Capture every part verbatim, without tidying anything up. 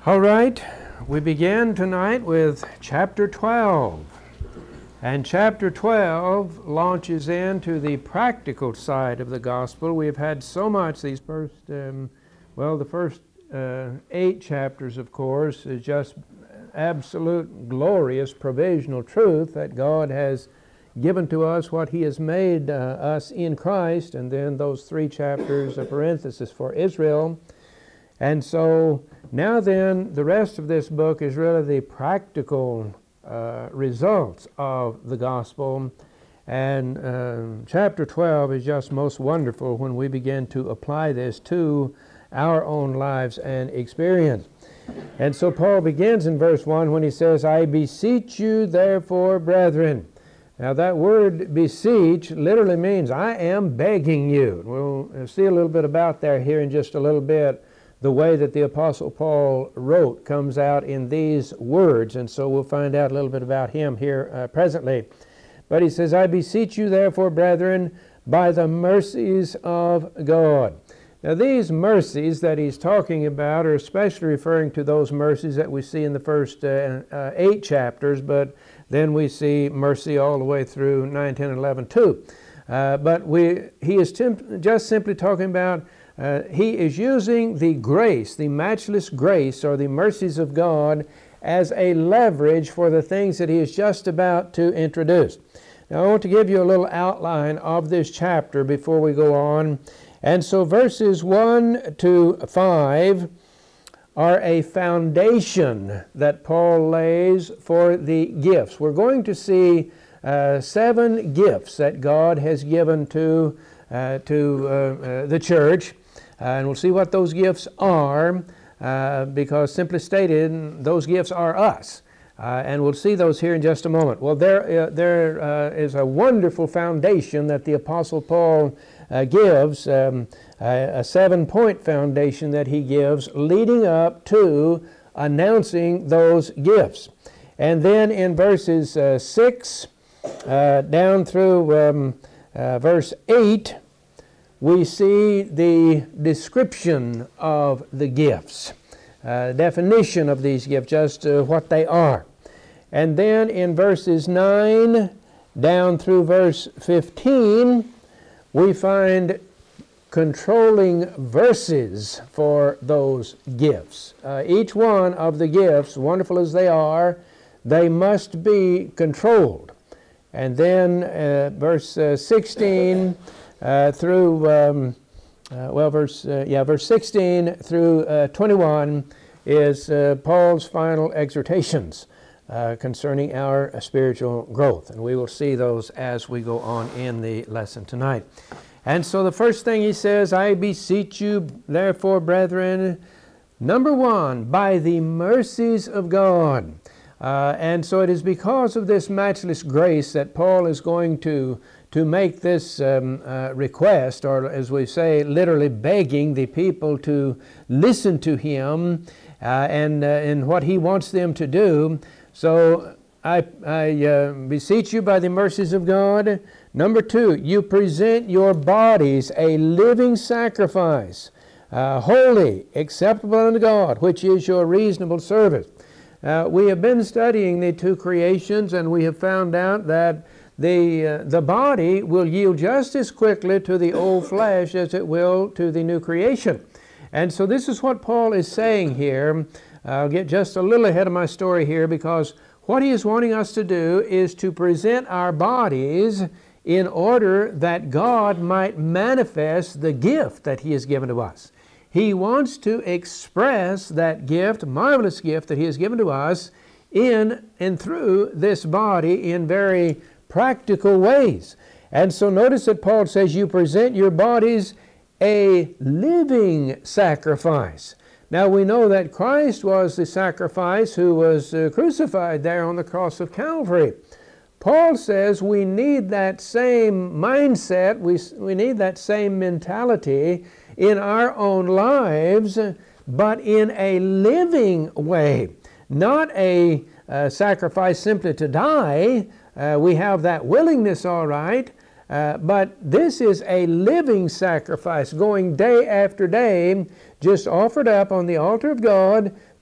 All right, we begin tonight with chapter twelve. And chapter twelve launches into the practical side of the gospel. We have had so much these first, um, well, the first uh, eight chapters, of course, is just absolute glorious provisional truth that God has given to us what He has made uh, us in Christ, and then those three chapters, a parenthesis for Israel. And so now then, the rest of this book is really the practical uh, results of the gospel. And uh, chapter twelve is just most wonderful when we begin to apply this to our own lives and experience. And so Paul begins in verse one when he says, I beseech you therefore, brethren. Now that word beseech literally means I am begging you. We'll see a little bit about that here in just a little bit. The way that the Apostle Paul wrote comes out in these words, and so we'll find out a little bit about him here uh, presently. But he says, I beseech you therefore, brethren, by the mercies of God. Now these mercies that he's talking about are especially referring to those mercies that we see in the first uh, uh, eight chapters, but then we see mercy all the way through nine, ten, and eleven too. Uh, but we, he is tim- just simply talking about Uh, he is using the grace, the matchless grace, or the mercies of God as a leverage for the things that he is just about to introduce. Now I want to give you a little outline of this chapter before we go on. And so verses one to five are a foundation that Paul lays for the gifts. We're going to see uh, seven gifts that God has given to, uh, to uh, uh, the church. Uh, and we'll see what those gifts are, uh, because simply stated, those gifts are us. Uh, and we'll see those here in just a moment. Well, there, uh, there uh, is a wonderful foundation that the Apostle Paul uh, gives, um, a, a seven-point foundation that he gives leading up to announcing those gifts. And then in verses uh, six uh, down through um, uh, verse eight, we see the description of the gifts, uh, definition of these gifts, just uh, what they are. And then in verses nine down through verse fifteen, we find controlling verses for those gifts. Uh, each one of the gifts, wonderful as they are, they must be controlled. And then uh, verse uh, sixteen Uh, through, um, uh, well, verse, uh, yeah, verse sixteen through uh, twenty-one is uh, Paul's final exhortations uh, concerning our uh, spiritual growth. And we will see those as we go on in the lesson tonight. And so the first thing he says, I beseech you, therefore, brethren, number one, by the mercies of God. Uh, and so it is because of this matchless grace that Paul is going to to make this um, uh, request, or as we say, literally begging the people to listen to him uh, and uh, in what he wants them to do. So I, I uh, beseech you by the mercies of God. Number two, you present your bodies a living sacrifice, uh, holy, acceptable unto God, which is your reasonable service. Uh, we have been studying the two creations, and we have found out that The, uh, the body will yield just as quickly to the old flesh as it will to the new creation. And so this is what Paul is saying here. I'll get just a little ahead of my story here, because what he is wanting us to do is to present our bodies in order that God might manifest the gift that he has given to us. He wants to express that gift, marvelous gift that he has given to us in and through this body in very practical ways. And so notice that Paul says you present your bodies a living sacrifice. Now we know that Christ was the sacrifice who was uh, crucified there on the cross of Calvary. Paul says we need that same mindset, we, we need that same mentality in our own lives, but in a living way. Not a uh, sacrifice simply to die. Uh, we have that willingness, all right, uh, but this is a living sacrifice going day after day, just offered up on the altar of God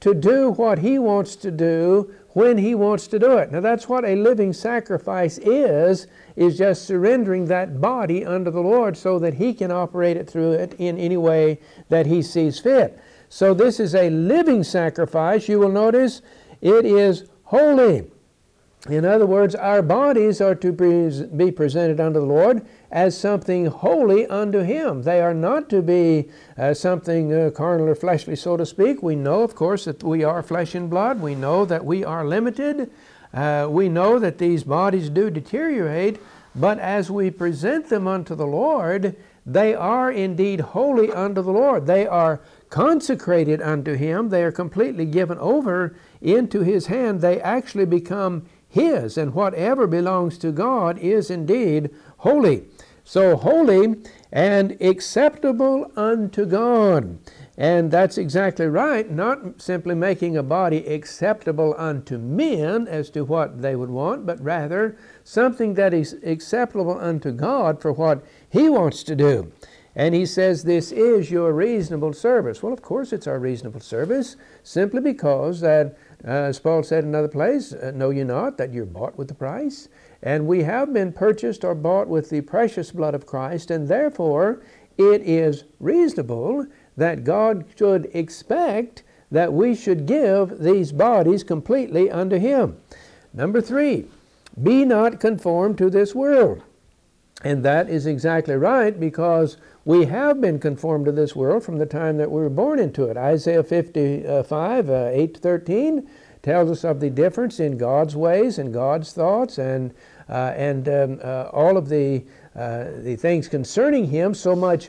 to do what He wants to do when He wants to do it. Now that's what a living sacrifice is, is just surrendering that body unto the Lord so that He can operate it through it in any way that He sees fit. So this is a living sacrifice. You will notice it is holy. In other words, our bodies are to be presented unto the Lord as something holy unto Him. They are not to be uh, something uh, carnal or fleshly, so to speak. We know, of course, that we are flesh and blood. We know that we are limited. Uh, we know that these bodies do deteriorate, but as we present them unto the Lord, they are indeed holy unto the Lord. They are consecrated unto Him. They are completely given over into His hand. They actually become His, and whatever belongs to God is indeed holy. So holy and acceptable unto God. And that's exactly right, not simply making a body acceptable unto men as to what they would want, but rather something that is acceptable unto God for what He wants to do. And He says, this is your reasonable service. Well, of course it's our reasonable service, simply because that, uh, as Paul said in another place, uh, know ye not that you're bought with the price? And we have been purchased or bought with the precious blood of Christ, and therefore it is reasonable that God should expect that we should give these bodies completely unto Him. Number three, be not conformed to this world. And that is exactly right, because we have been conformed to this world from the time that we were born into it. Isaiah fifty-five, uh, eight to thirteen tells us of the difference in God's ways and God's thoughts, and uh, and um, uh, all of the uh, the things concerning Him so much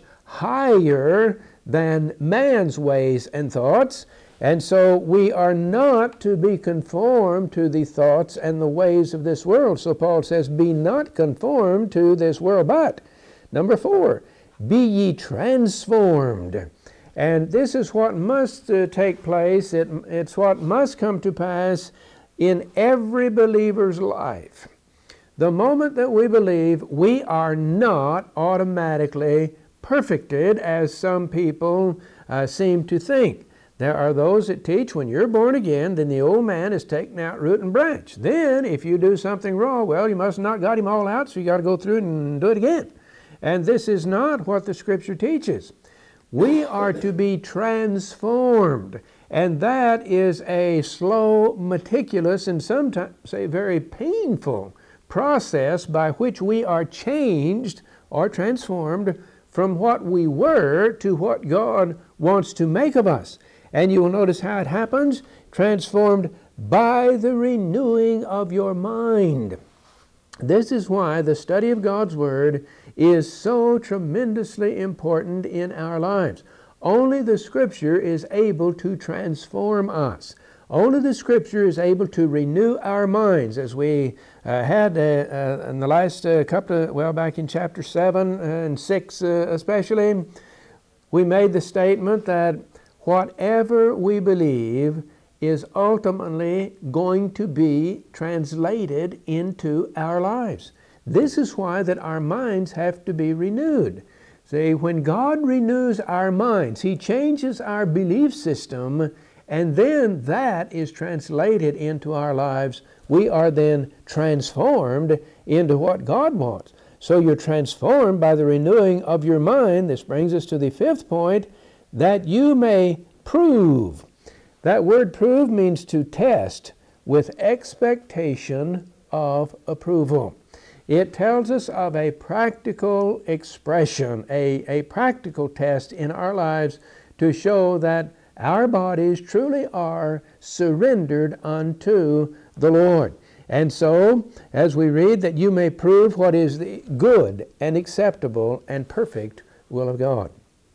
higher than man's ways and thoughts. And so we are not to be conformed to the thoughts and the ways of this world. So Paul says, be not conformed to this world, but, number four, be ye transformed. And this is what must uh, take place. It, it's what must come to pass in every believer's life. The moment that we believe, we are not automatically perfected, as some people uh, seem to think. There are those that teach when you're born again, then the old man is taken out root and branch. Then if you do something wrong, well, you must not got him all out, so you got to go through and do it again. And this is not what the Scripture teaches. We are to be transformed, and that is a slow, meticulous, and sometimes a very painful process by which we are changed or transformed from what we were to what God wants to make of us. And you will notice how it happens, transformed by the renewing of your mind. This is why the study of God's Word is so tremendously important in our lives. Only the Scripture is able to transform us. Only the Scripture is able to renew our minds, as we uh, had uh, uh, in the last uh, couple of, well, back in chapter seven and six uh, especially, we made the statement that whatever we believe is ultimately going to be translated into our lives. This is why that our minds have to be renewed. See, when God renews our minds, He changes our belief system, and then that is translated into our lives. We are then transformed into what God wants. So you're transformed by the renewing of your mind. This brings us to the fifth point, that you may prove. That word prove means to test with expectation of approval. It tells us of a practical expression, a, a practical test in our lives to show that our bodies truly are surrendered unto the Lord. And so, as we read, that you may prove what is the good and acceptable and perfect will of God.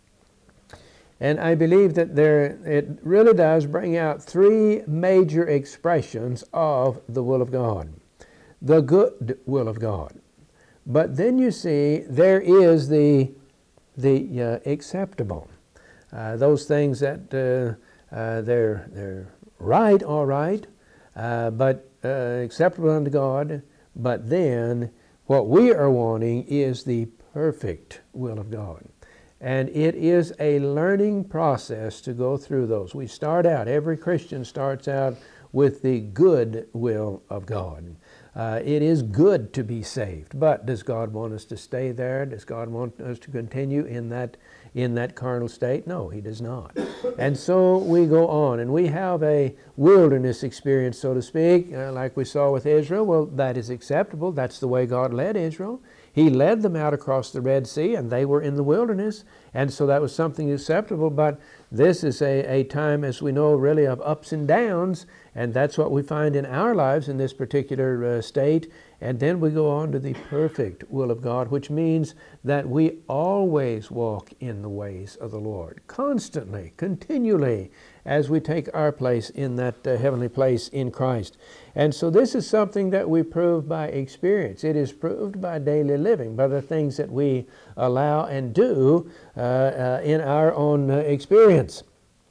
And I believe that there, it really does bring out three major expressions of the will of God. The good will of God. But then you see, there is the, the uh, acceptable. Uh, those things that uh, uh, they're, they're right, all right, uh, but uh, acceptable unto God. But then what we are wanting is the perfect will of God. And it is a learning process to go through those. We start out, every Christian starts out with the good will of God. Uh, it is good to be saved, but does God want us to stay there? Does God want us to continue in that in that carnal state? No, He does not. And so we go on, and we have a wilderness experience, so to speak, uh, like we saw with Israel. Well, that is acceptable. That's the way God led Israel. He led them out across the Red Sea, and they were in the wilderness, and so that was something acceptable. But this is a, a time, as we know, really of ups and downs, and that's what we find in our lives in this particular uh, state. And then we go on to the perfect will of God, which means that we always walk in the ways of the Lord, constantly, continually, as we take our place in that uh, heavenly place in Christ. And so this is something that we prove by experience. It is proved by daily living, by the things that we allow and do uh, uh, in our own uh, experience.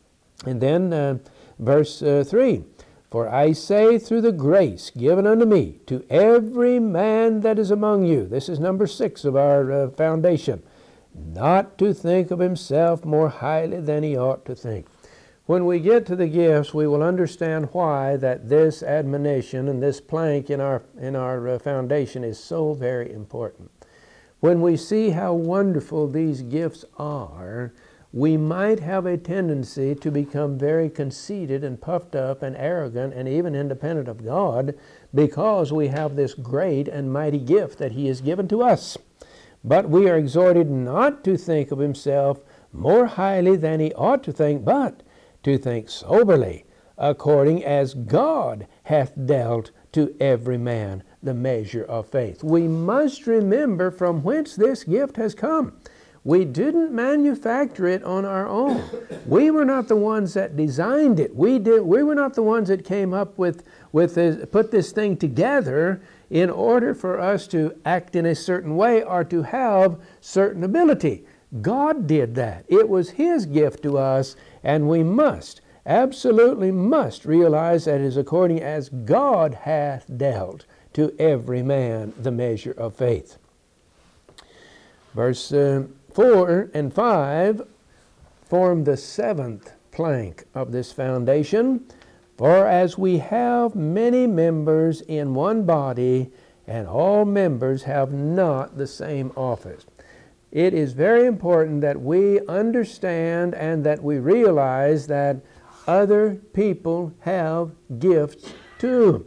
And then uh, verse uh, three, for I say through the grace given unto me, to every man that is among you, this is number six of our uh, foundation, not to think of himself more highly than he ought to think. When we get to the gifts, we will understand why that this admonition and this plank in our, in our uh, foundation is so very important. When we see how wonderful these gifts are, we might have a tendency to become very conceited and puffed up and arrogant and even independent of God because we have this great and mighty gift that He has given to us. But we are exhorted not to think of himself more highly than he ought to think, but to think soberly, according as God hath dealt to every man the measure of faith. We must remember from whence this gift has come. We didn't manufacture it on our own. We were not the ones that designed it. We did. We were not the ones that came up with, with this, put this thing together in order for us to act in a certain way or to have certain ability. God did that. It was His gift to us, and we must, absolutely must realize that it is according as God hath dealt to every man the measure of faith. Verse uh, four and five form the seventh plank of this foundation. For as we have many members in one body, and all members have not the same office. It is very important that we understand and that we realize that other people have gifts too.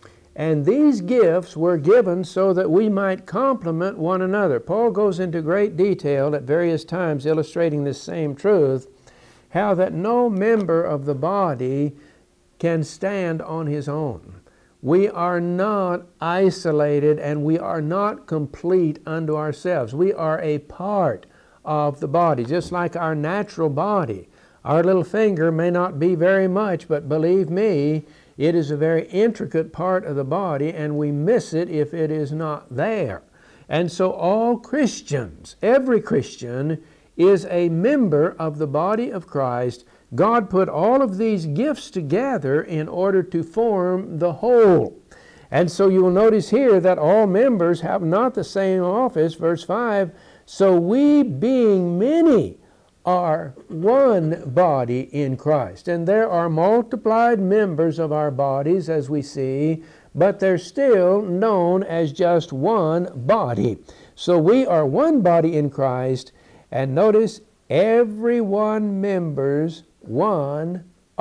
And these gifts were given so that we might complement one another. Paul goes into great detail at various times illustrating this same truth, how that no member of the body can stand on his own. We are not isolated and we are not complete unto ourselves. We are a part of the body, just like our natural body. Our little finger may not be very much, but believe me, it is a very intricate part of the body, and we miss it if it is not there. And so all Christians, every Christian, is a member of the body of Christ. God put all of these gifts together in order to form the whole. And so you will notice here that all members have not the same office. Verse five, so we being many are one body in Christ. And there are multiplied members of our bodies, as we see, but they're still known as just one body. So we are one body in Christ, and notice, every one members one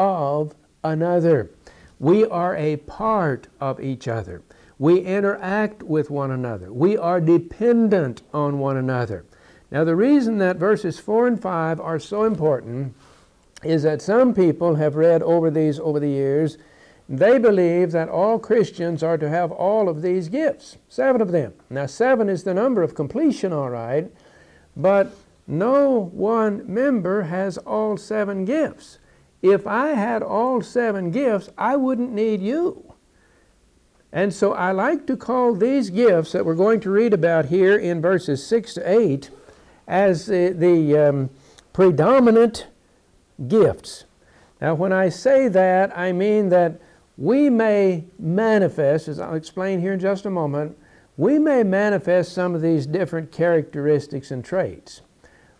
of another. We are a part of each other. We interact with one another. We are dependent on one another. Now, the reason that verses four and five are so important is that some people have read over these over the years. They believe that all Christians are to have all of these gifts, seven of them. Now, seven is the number of completion, all right, but no one member has all seven gifts. If I had all seven gifts, I wouldn't need you. And so I like to call these gifts that we're going to read about here in verses six to eight as the, the um, predominant gifts. Now, when I say that, I mean that we may manifest, as I'll explain here in just a moment, we may manifest some of these different characteristics and traits.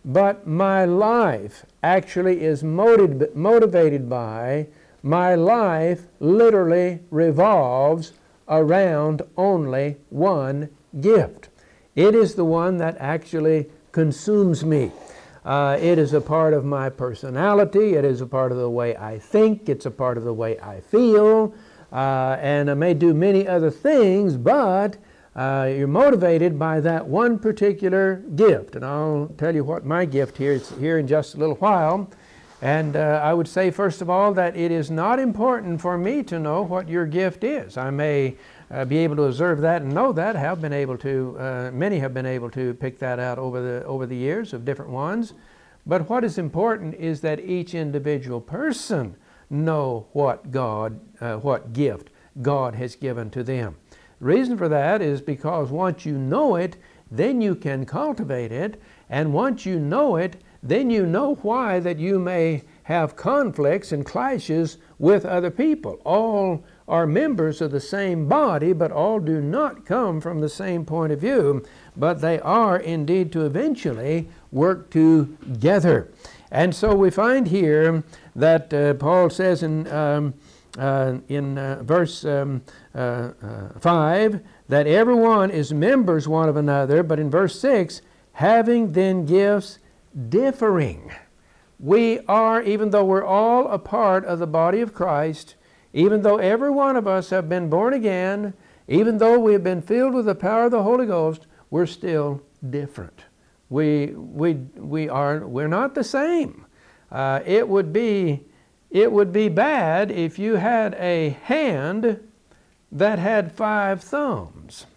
but my life actually is motiv- motivated by, my life literally revolves around only one gift. It is the one that actually consumes me. Uh, it is a part of my personality. It is a part of the way I think. It's a part of the way I feel. Uh, and I may do many other things, but uh, you're motivated by that one particular gift. And I'll tell you what my gift here is here in just a little while. And uh, I would say, first of all, that it is not important for me to know what your gift is. I may uh, be able to observe that and know that. Have been able to. Uh, many have been able to pick that out over the over the years of different ones. But what is important is that each individual person know what God, uh, what gift God has given to them. The reason for that is because once you know it, then you can cultivate it, and once you know it, then you know why that you may have conflicts and clashes with other people. All are members of the same body, but all do not come from the same point of view, but they are indeed to eventually work together. And so we find here that uh, Paul says in, um, uh, in uh, verse um, uh, uh, five that everyone is members one of another, but in verse six, having then gifts differing. We are, even though we're all a part of the body of Christ, even though every one of us have been born again, even though we have been filled with the power of the Holy Ghost, we're still different. We, we, we are, we're not the same. Uh, it would be, it would be bad if you had a hand that had five thumbs.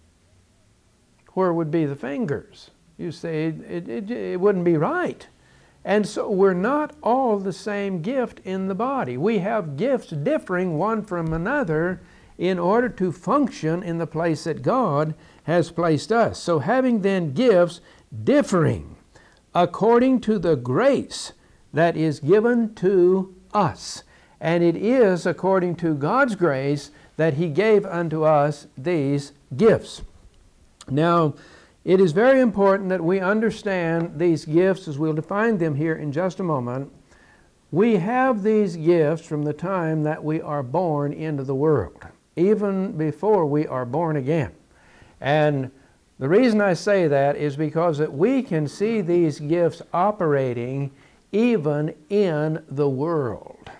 Where would be the fingers? You say it, it, it wouldn't be right. And so we're not all the same gift in the body. We have gifts differing one from another in order to function in the place that God has placed us. So having then gifts differing according to the grace that is given to us. And it is according to God's grace that He gave unto us these gifts. Now, it is very important that we understand these gifts as we'll define them here in just a moment. We have these gifts from the time that we are born into the world, even before we are born again. And the reason I say that is because that we can see these gifts operating even in the world.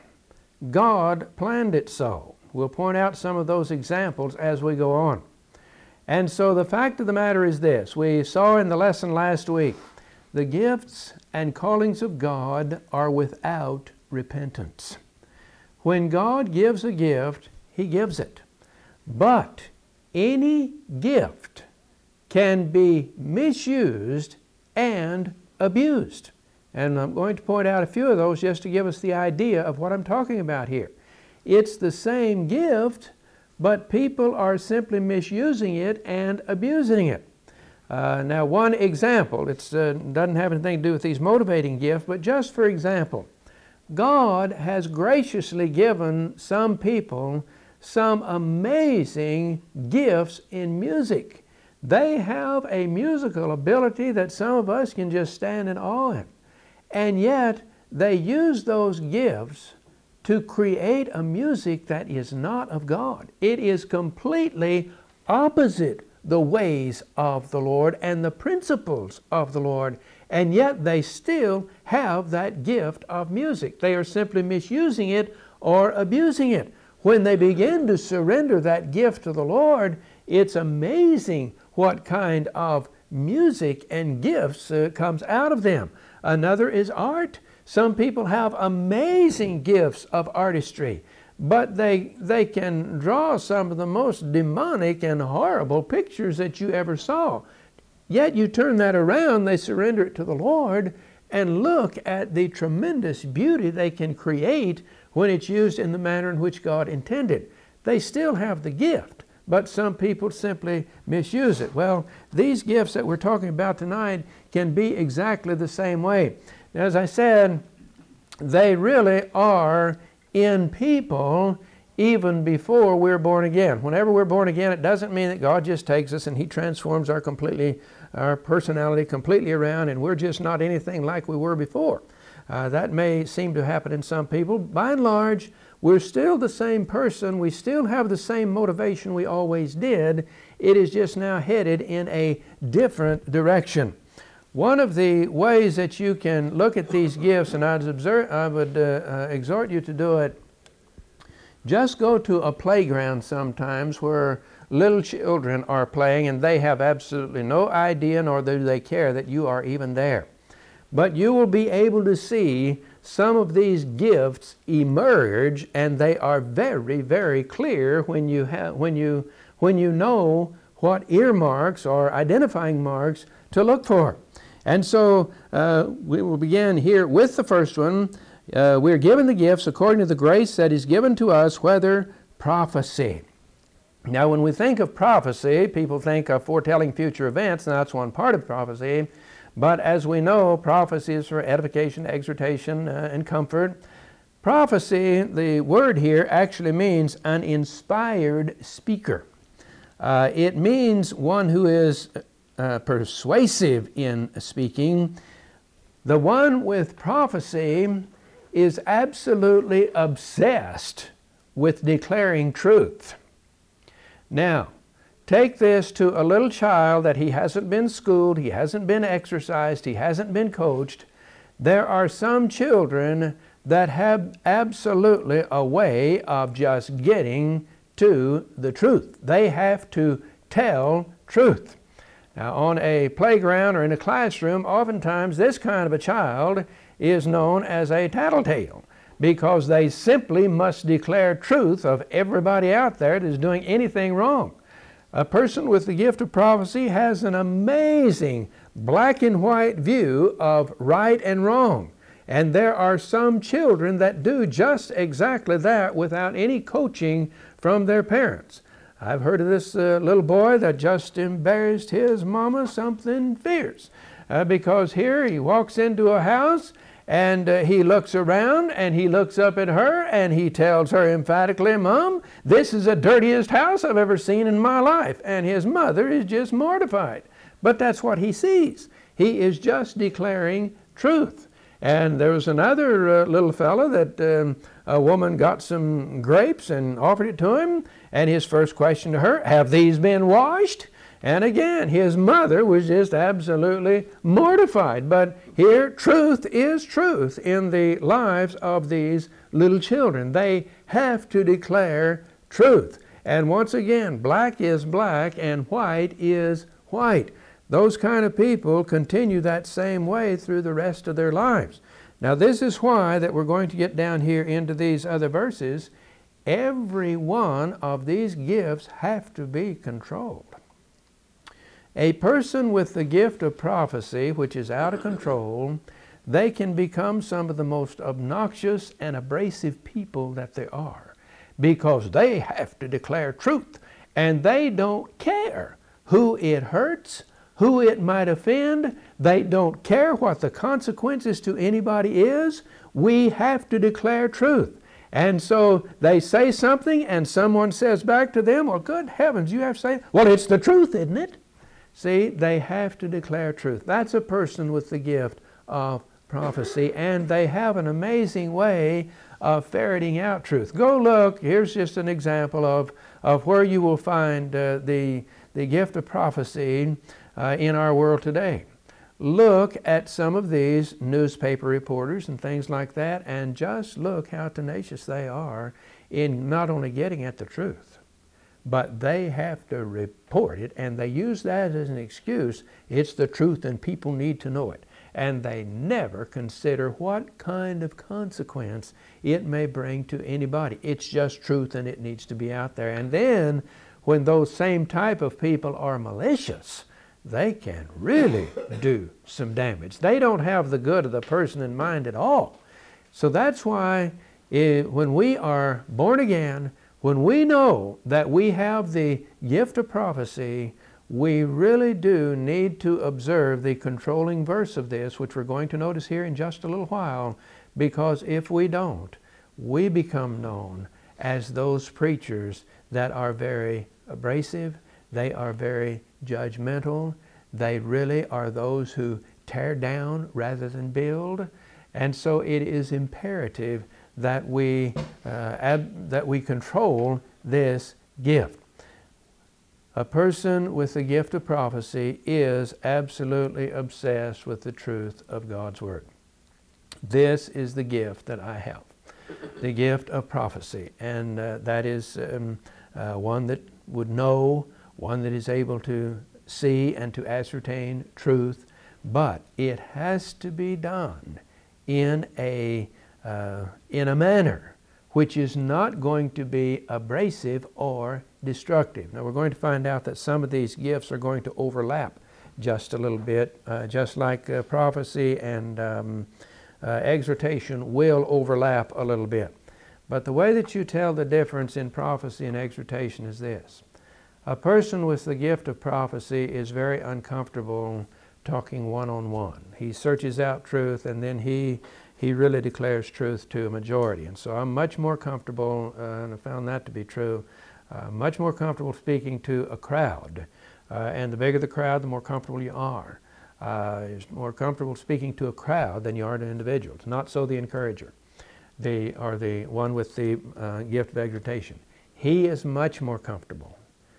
God planned it so. We'll point out some of those examples as we go on. And so the fact of the matter is this. We saw in the lesson last week, the gifts and callings of God are without repentance. When God gives a gift, He gives it. But any gift can be misused and abused. And I'm going to point out a few of those just to give us the idea of what I'm talking about here. It's the same gift, but people are simply misusing it and abusing it. Uh, now, one example, it uh, doesn't have anything to do with these motivating gifts, but just for example, God has graciously given some people some amazing gifts in music. They have a musical ability that some of us can just stand in awe at. And yet, they use those gifts to create a music that is not of God. It is completely opposite the ways of the Lord and the principles of the Lord, and yet they still have that gift of music. They are simply misusing it or abusing it. When they begin to surrender that gift to the Lord, it's amazing what kind of music and gifts uh, comes out of them. Another is art. Some people have amazing gifts of artistry, but they, they can draw some of the most demonic and horrible pictures that you ever saw. Yet you turn that around, they surrender it to the Lord, and look at the tremendous beauty they can create when it's used in the manner in which God intended. They still have the gift, but some people simply misuse it. Well, these gifts that we're talking about tonight can be exactly the same way. As I said, they really are in people even before we're born again. Whenever we're born again, it doesn't mean that God just takes us and He transforms our completely, our personality completely around, and we're just not anything like we were before. Uh, that may seem to happen in some people. By and large, we're still the same person. We still have the same motivation we always did. It is just now headed in a different direction. One of the ways that you can look at these gifts, and I'd observe, I would uh, uh, exhort you to do it, just go to a playground sometimes where little children are playing and they have absolutely no idea nor do they care that you are even there. But you will be able to see some of these gifts emerge, and they are very, very clear when you have, when you, when you know what earmarks or identifying marks to look for. And so uh, we will begin here with the first one. Uh, we're given the gifts according to the grace that is given to us, whether prophecy. Now, when we think of prophecy, people think of foretelling future events, and that's one part of prophecy. But as we know, prophecy is for edification, exhortation, uh, and comfort. Prophecy, the word here actually means an inspired speaker. Uh, it means one who is uh, persuasive in speaking. The one with prophecy is absolutely obsessed with declaring truth. Now, take this to a little child that he hasn't been schooled, he hasn't been exercised, he hasn't been coached. There are some children that have absolutely a way of just getting to the truth. They have to tell truth. Now, on a playground or in a classroom, oftentimes this kind of a child is known as a tattletale, because they simply must declare truth of everybody out there that is doing anything wrong. A person with the gift of prophecy has an amazing black and white view of right and wrong. And there are some children that do just exactly that without any coaching from their parents. I've heard of this uh, little boy that just embarrassed his mama something fierce. Uh, because here he walks into a house and uh, he looks around and he looks up at her and he tells her emphatically, "Mom, this is the dirtiest house I've ever seen in my life." And his mother is just mortified. But that's what he sees. He is just declaring truth. And there was another uh, little fellow that um, a woman got some grapes and offered it to him. And his first question to her, "Have these been washed?" And again, his mother was just absolutely mortified. But here, truth is truth in the lives of these little children. They have to declare truth. And once again, black is black and white is white. Those kind of people continue that same way through the rest of their lives. Now, this is why that we're going to get down here into these other verses. Every one of these gifts have to be controlled. A person with the gift of prophecy, which is out of control, they can become some of the most obnoxious and abrasive people that there are, because they have to declare truth, and they don't care who it hurts, who it might offend. They don't care what the consequences to anybody is. We have to declare truth. And so they say something and someone says back to them, "Well, good heavens, you have to say, well, it's the truth, isn't it?" See, they have to declare truth. That's a person with the gift of prophecy, and they have an amazing way of ferreting out truth. Go look, here's just an example of, of where you will find uh, the, the gift of prophecy uh, in our world today. Look at some of these newspaper reporters and things like that, and just look how tenacious they are in not only getting at the truth, but they have to report it, and they use that as an excuse. It's the truth and people need to know it. And they never consider what kind of consequence it may bring to anybody. It's just truth and it needs to be out there. And then when those same type of people are malicious, they can really do some damage. They don't have the good of the person in mind at all. So that's why it, when we are born again, when we know that we have the gift of prophecy, we really do need to observe the controlling verse of this, which we're going to notice here in just a little while, because if we don't, we become known as those preachers that are very abrasive, they are very judgmental, they really are those who tear down rather than build. And so it is imperative that we, uh, ab- that we control this gift. A person with the gift of prophecy is absolutely obsessed with the truth of God's Word. This is the gift that I have, the gift of prophecy. And uh, that is um, uh, one that would know, one that is able to see and to ascertain truth. But it has to be done in a, uh, in a manner which is not going to be abrasive or destructive. Now we're going to find out that some of these gifts are going to overlap just a little bit, uh, just like uh, prophecy and um, uh, exhortation will overlap a little bit. But the way that you tell the difference in prophecy and exhortation is this. A person with the gift of prophecy is very uncomfortable talking one-on-one. He searches out truth, and then he he really declares truth to a majority. And so I'm much more comfortable, uh, and I found that to be true, uh, much more comfortable speaking to a crowd. Uh, and the bigger the crowd, the more comfortable you are. Uh, you're more comfortable speaking to a crowd than you are to individuals. Not so the encourager, the, or the one with the uh, gift of exhortation. He is much more comfortable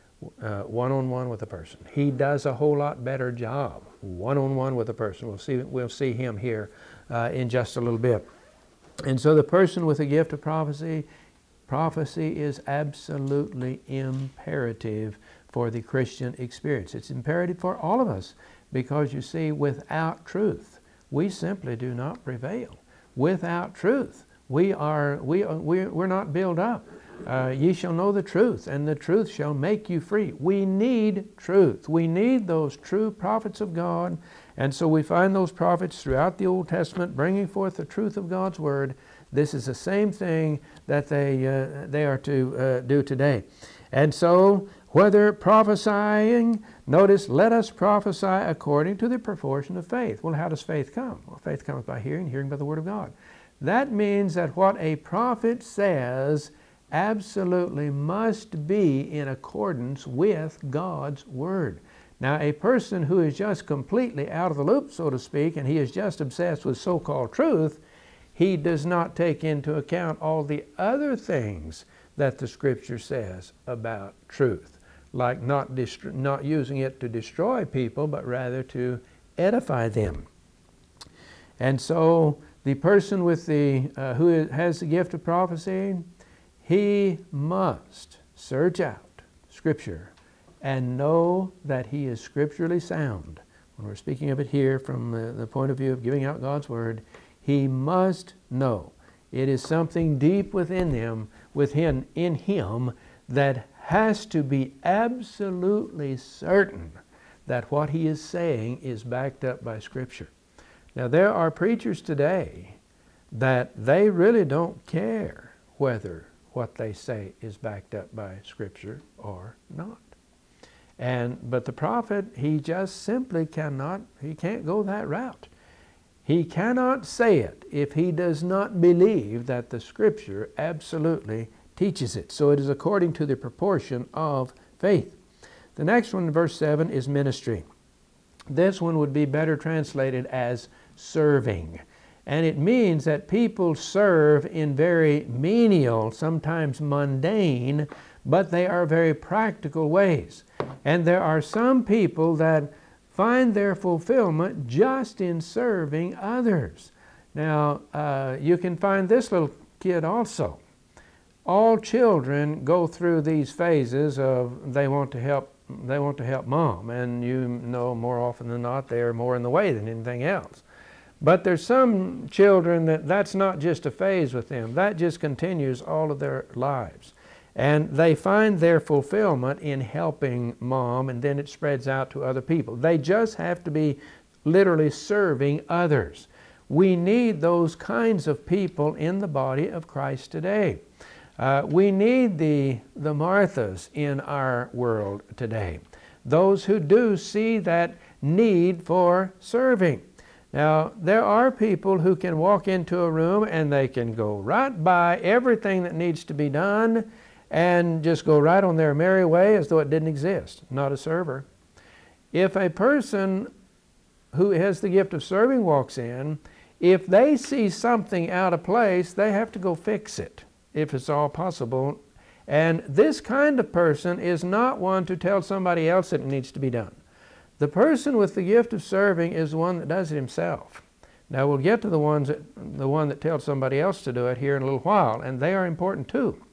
uh, one-on-one with a person. He does a whole lot better job one-on-one with a person. We'll see, we'll see him here uh, in just a little bit. And so the person with the gift of prophecy, prophecy is absolutely imperative for the Christian experience. It's imperative for all of us because, you see, without truth, we simply do not prevail. Without truth, we are, we are, we're not built up. Uh, ye shall know the truth, and the truth shall make you free. We need truth. We need those true prophets of God. And so we find those prophets throughout the Old Testament bringing forth the truth of God's Word. This is the same thing that they, uh, they are to uh, do today. And so, whether prophesying, notice, let us prophesy according to the proportion of faith. Well, how does faith come? Well, faith comes by hearing, hearing by the Word of God. That means that what a prophet says absolutely must be in accordance with God's Word. Now, a person who is just completely out of the loop, so to speak, and he is just obsessed with so-called truth, he does not take into account all the other things that the Scripture says about truth, like not, dist- not using it to destroy people, but rather to edify them. And so the person with the, uh, who has the gift of prophecy, he must search out Scripture and know that he is scripturally sound. When we're speaking of it here from the, the point of view of giving out God's Word, he must know. It is something deep within him, within in him, that has to be absolutely certain that what he is saying is backed up by Scripture. Now, there are preachers today that they really don't care whether what they say is backed up by Scripture or not. And but the prophet, he just simply cannot, he can't go that route. He cannot say it if he does not believe that the Scripture absolutely teaches it. So it is according to the proportion of faith. The next one in verse seven is ministry. This one would be better translated as serving. And it means that people serve in very menial, sometimes mundane, but they are very practical ways. And there are some people that find their fulfillment just in serving others. Now, uh, you can find this little kid also. All children go through these phases of they want to help, they want to help mom, and you know more often than not they are more in the way than anything else. But there's some children that that's not just a phase with them. That just continues all of their lives. And they find their fulfillment in helping mom, and then it spreads out to other people. They just have to be literally serving others. We need those kinds of people in the body of Christ today. Uh, we need the, the Marthas in our world today. Those who do see that need for serving. Now, there are people who can walk into a room and they can go right by everything that needs to be done and just go right on their merry way as though it didn't exist. Not a server. If a person who has the gift of serving walks in, if they see something out of place, they have to go fix it, if it's all possible. And this kind of person is not one to tell somebody else that it needs to be done. The person with the gift of serving is the one that does it himself. Now we'll get to the ones that, the one that tells somebody else to do it here in a little while, and they are important too.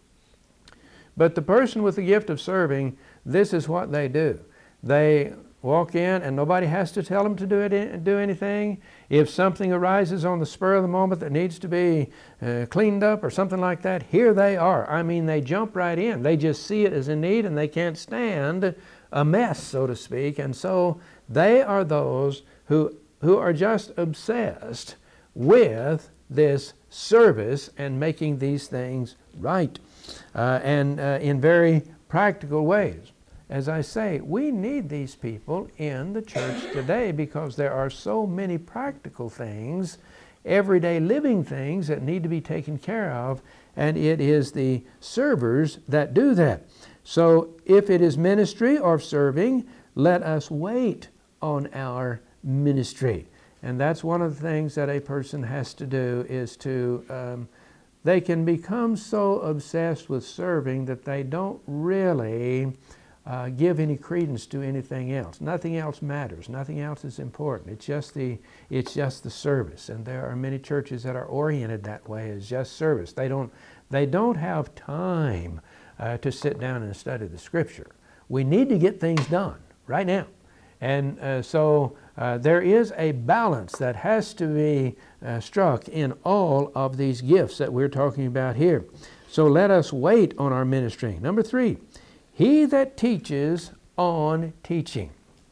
But the person with the gift of serving, this is what they do. They walk in and nobody has to tell them to do it, do anything. If something arises on the spur of the moment that needs to be uh, cleaned up or something like that, here they are. I mean, they jump right in. They just see it as a need and they can't stand a mess, so to speak. And so they are those who, who are just obsessed with this service and making these things right uh, and uh, in very practical ways. As I say, we need these people in the church today because there are so many practical things, everyday living things that need to be taken care of, and it is the servers that do that. So if it is ministry or serving, let us wait on our ministry. And that's one of the things that a person has to do is to, um, they can become so obsessed with serving that they don't really Uh, give any credence to anything else. Nothing else matters. Nothing else is important. It's just the it's just the service. And there are many churches that are oriented that way as just service. They don't they don't have time uh, to sit down and study the Scripture. We need to get things done right now. And uh, so uh, there is a balance that has to be uh, struck in all of these gifts that we're talking about here. So let us wait on our ministry. Number three, he that teaches on teaching.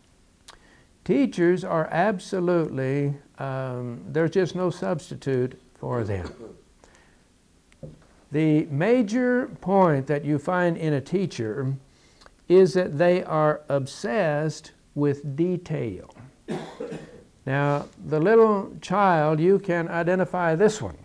Teachers are absolutely, um, there's just no substitute for them. The major point that you find in a teacher is that they are obsessed with detail. Now, the little child, you can identify this one.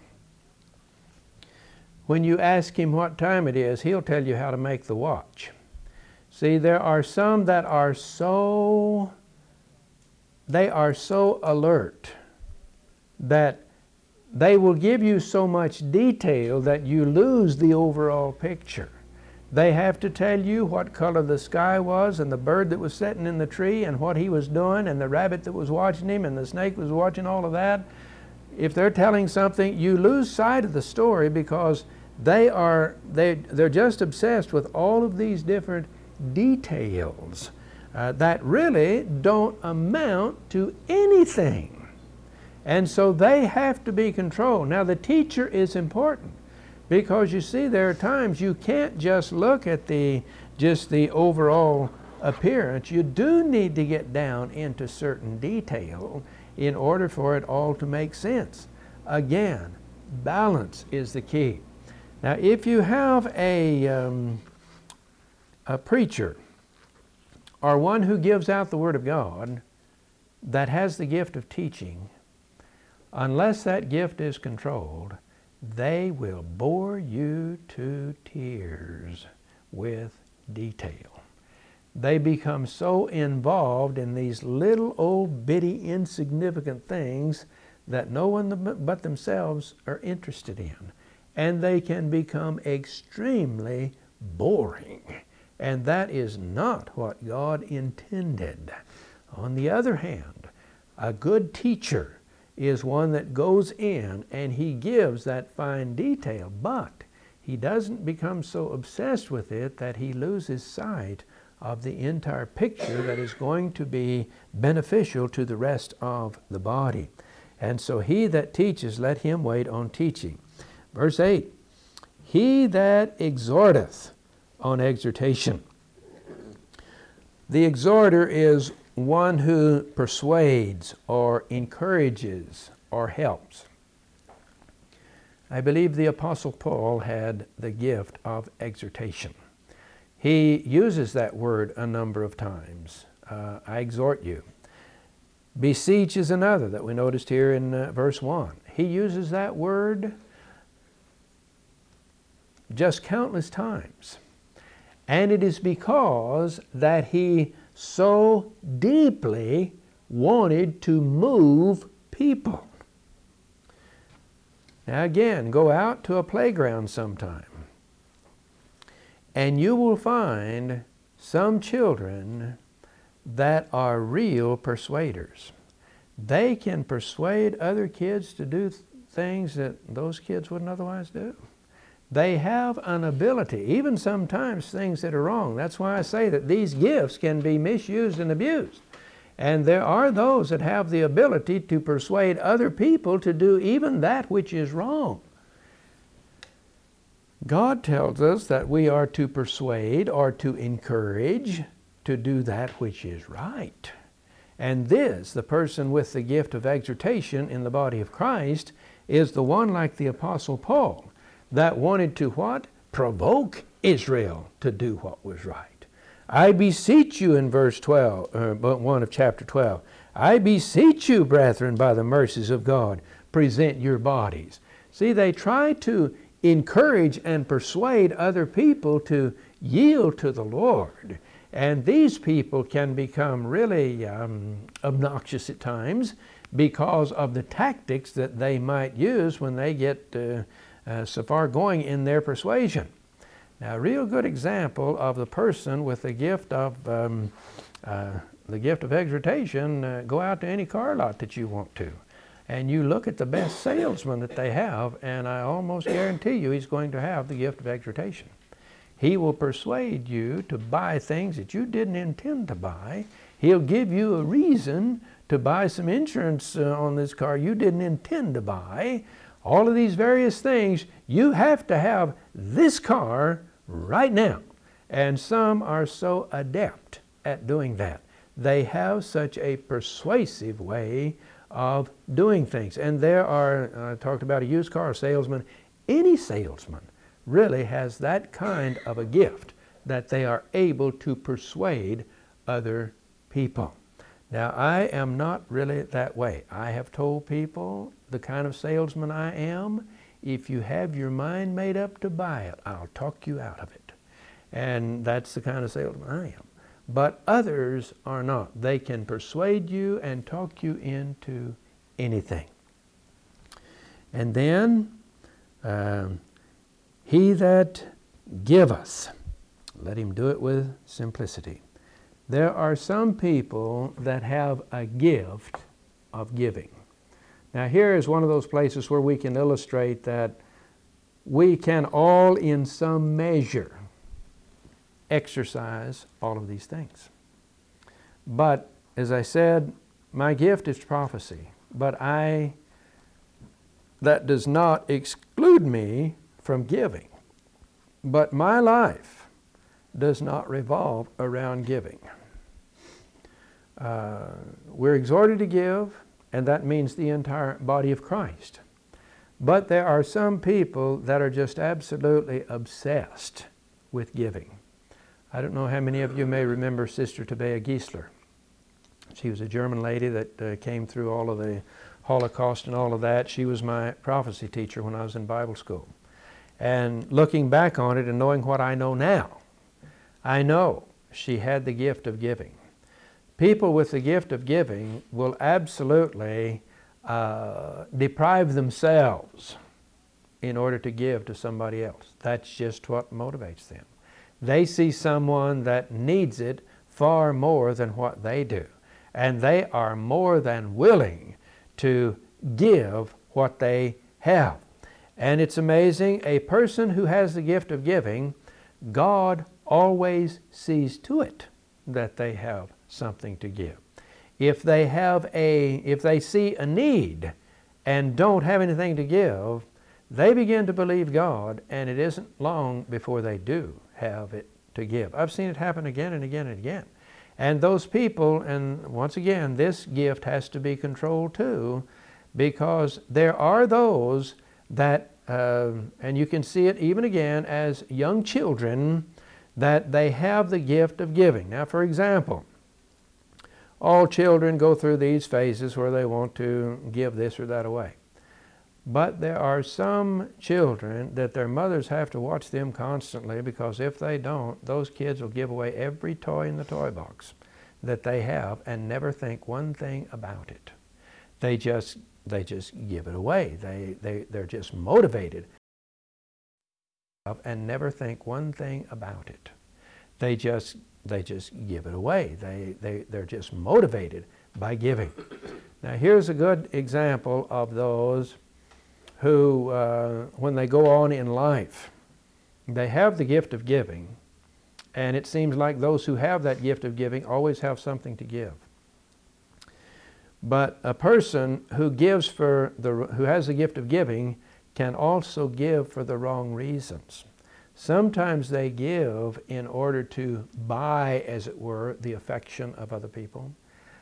When you ask him what time it is, he'll tell you how to make the watch. See, there are some that are so, they are so alert that they will give you so much detail that you lose the overall picture. They have to tell you what color the sky was and the bird that was sitting in the tree and what he was doing and the rabbit that was watching him and the snake was watching, all of that. If they're telling something, you lose sight of the story because they are, they, they're just obsessed with all of these different details uh, that really don't amount to anything. And so they have to be controlled. Now the teacher is important because you see there are times you can't just look at the just the overall appearance. You do need to get down into certain detail in order for it all to make sense. Again, balance is the key. Now if you have a um, a preacher or one who gives out the Word of God that has the gift of teaching, unless that gift is controlled, they will bore you to tears with detail. They become so involved in these little old bitty insignificant things that no one but themselves are interested in. And they can become extremely boring. And that is not what God intended. On the other hand, a good teacher is one that goes in and he gives that fine detail, but he doesn't become so obsessed with it that he loses sight of the entire picture that is going to be beneficial to the rest of the body. And so he that teaches, let him wait on teaching. Verse eight, he that exhorteth on exhortation. The exhorter is one who persuades or encourages or helps. I believe the Apostle Paul had the gift of exhortation. He uses that word a number of times. Uh, I exhort you. Beseech is another that we noticed here in uh, verse one. He uses that word just countless times. And it is because that he so deeply wanted to move people. Now again, go out to a playground sometime, and you will find some children that are real persuaders. They can persuade other kids to do th- things that those kids wouldn't otherwise do. They have an ability, even sometimes things that are wrong. That's why I say that these gifts can be misused and abused. And there are those that have the ability to persuade other people to do even that which is wrong. God tells us that we are to persuade or to encourage to do that which is right. And this, the person with the gift of exhortation in the body of Christ, is the one like the Apostle Paul that wanted to what? Provoke Israel to do what was right. I beseech you in verse twelve, uh, one of chapter twelve, I beseech you, brethren, by the mercies of God, present your bodies. See, they try to encourage and persuade other people to yield to the Lord. And these people can become really um, obnoxious at times because of the tactics that they might use when they get uh, uh, so far going in their persuasion. Now, a real good example of the person with the gift of um, uh, the gift of exhortation, uh, go out to any car lot that you want to, and you look at the best salesman that they have, and I almost guarantee you he's going to have the gift of exhortation. He will persuade you to buy things that you didn't intend to buy. He'll give you a reason to buy some insurance uh, on this car you didn't intend to buy. All of these various things, you have to have this car right now. And some are so adept at doing that. They have such a persuasive way of doing things. And there are, I talked about a used car salesman, any salesman really has that kind of a gift that they are able to persuade other people. Now, I am not really that way. I have told people the kind of salesman I am, if you have your mind made up to buy it, I'll talk you out of it. And that's the kind of salesman I am. But others are not. They can persuade you and talk you into anything. And then, um, he that giveth, let him do it with simplicity. There are some people that have a gift of giving. Now here is one of those places where we can illustrate that we can all in some measure exercise all of these things. But as I said, my gift is prophecy, but I, that does not exclude me from giving. But my life does not revolve around giving. Uh, we're exhorted to give, and that means the entire body of Christ. But there are some people that are just absolutely obsessed with giving. I don't know how many of you may remember Sister Tabea Giesler. She was a German lady that uh, came through all of the Holocaust and all of that. She was my prophecy teacher when I was in Bible school. And looking back on it and knowing what I know now, I know she had the gift of giving. People with the gift of giving will absolutely uh, deprive themselves in order to give to somebody else. That's just what motivates them. They see someone that needs it far more than what they do. And they are more than willing to give what they have. And it's amazing, a person who has the gift of giving, God always sees to it that they have something to give. If they have a, if they see a need and don't have anything to give, they begin to believe God, and it isn't long before they do have it to give. I've seen it happen again and again and again. And those people, and once again, this gift has to be controlled too, because there are those that, uh, and you can see it even again as young children, that they have the gift of giving. Now, for example, all children go through these phases where they want to give this or that away. But there are some children that their mothers have to watch them constantly, because if they don't, those kids will give away every toy in the toy box that they have and never think one thing about it. They just they just give it away. They they they're just motivated and never think one thing about it. They just they just give it away. They they they're just motivated by giving. Now here's a good example of those who, uh, when they go on in life, they have the gift of giving, and it seems like those who have that gift of giving always have something to give. But a person who gives for the who has the gift of giving can also give for the wrong reasons. Sometimes they give in order to buy, as it were, the affection of other people.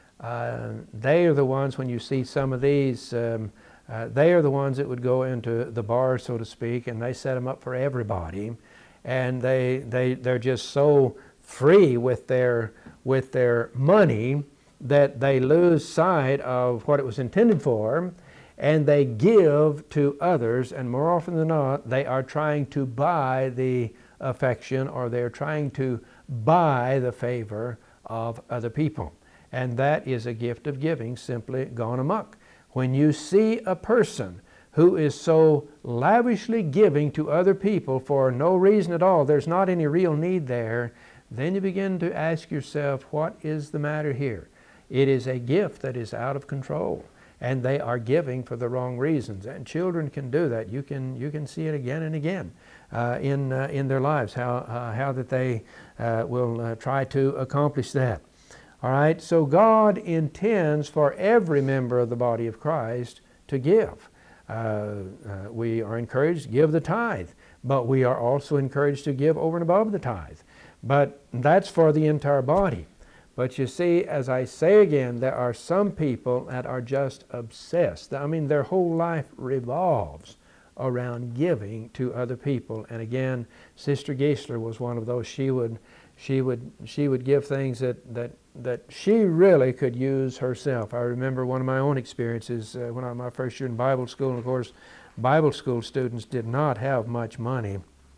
Uh, they are the ones, when you see some of these, um, uh, they are the ones that would go into the bar, so to speak, and they set them up for everybody, and they they they're just so free with their with their money that they lose sight of what it was intended for, and they give to others, and more often than not, they are trying to buy the affection, or they're trying to buy the favor of other people. And that is a gift of giving simply gone amok. When you see a person who is so lavishly giving to other people for no reason at all, there's not any real need there, then you begin to ask yourself, what is the matter here? It is a gift that is out of control, and they are giving for the wrong reasons. And children can do that. You can you can see it again and again uh, in uh, in their lives, how uh, how that they uh, will uh, try to accomplish that. All right, so God intends for every member of the body of Christ to give. Uh, uh, we are encouraged to give the tithe, but we are also encouraged to give over and above the tithe. But that's for the entire body. But you see, as I say again, there are some people that are just obsessed. I mean, their whole life revolves around giving to other people. And again, Sister Geisler was one of those. She would She would she would give things that, that, that she really could use herself. I remember one of my own experiences uh, when I was my first year in Bible school. And of course, Bible school students did not have much money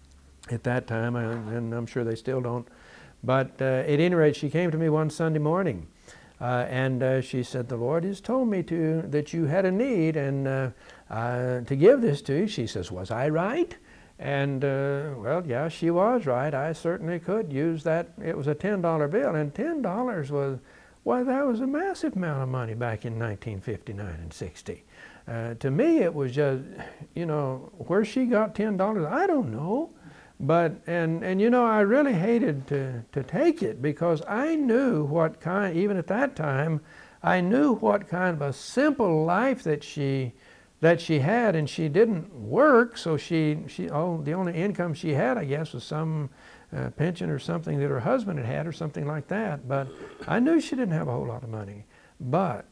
at that time, and I'm sure they still don't. But uh, at any rate, she came to me one Sunday morning, uh, and uh, she said, "The Lord has told me to that you had a need, and uh, uh, to give this to you." She says, "Was I right?" And, uh, well, yeah, she was right. I certainly could use that. It was a ten dollar bill, and ten dollars was, well, that was a massive amount of money back in nineteen fifty-nine and sixty. Uh, to me, it was just, you know, where she got ten dollars, I don't know. But, and, and you know, I really hated to, to take it, because I knew what kind, even at that time, I knew what kind of a simple life that she that she had, and she didn't work, so she, she oh, the only income she had, I guess, was some uh, pension or something that her husband had had or something like that. But I knew she didn't have a whole lot of money. But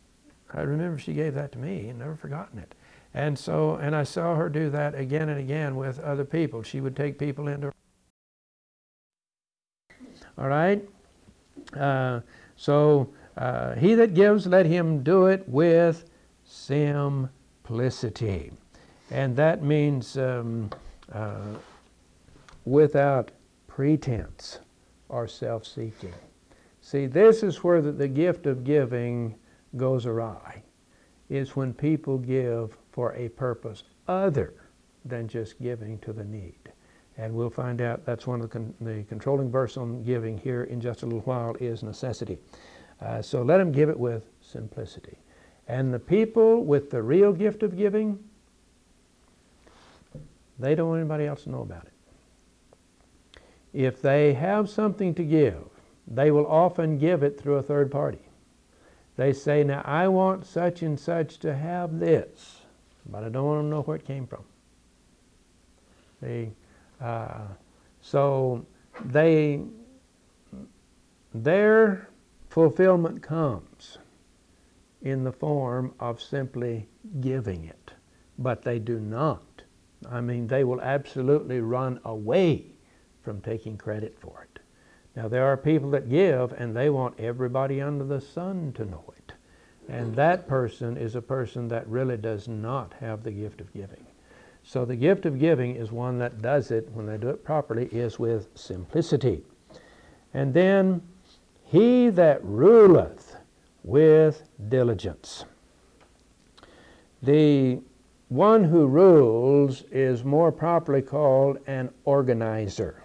I remember she gave that to me and never forgotten it. And so, and I saw her do that again and again with other people. She would take people into her. All right? Uh, so, uh, he that gives, let him do it with simplicity. And that means um, uh, without pretense or self-seeking. See, this is where the, the gift of giving goes awry, is when people give for a purpose other than just giving to the need. And we'll find out that's one of the, con the controlling verse on giving here in just a little while is necessity. Uh, so let them give it with simplicity. And the people with the real gift of giving, they don't want anybody else to know about it. If they have something to give, they will often give it through a third party. They say, now I want such and such to have this, but I don't want them to know where it came from. They, uh, so they, their fulfillment comes in the form of simply giving it, but they do not. I mean, they will absolutely run away from taking credit for it. Now, there are people that give, and they want everybody under the sun to know it. And that person is a person that really does not have the gift of giving. So the gift of giving is one that does it, when they do it properly, is with simplicity. And then, he that ruleth with diligence. The one who rules is more properly called an organizer.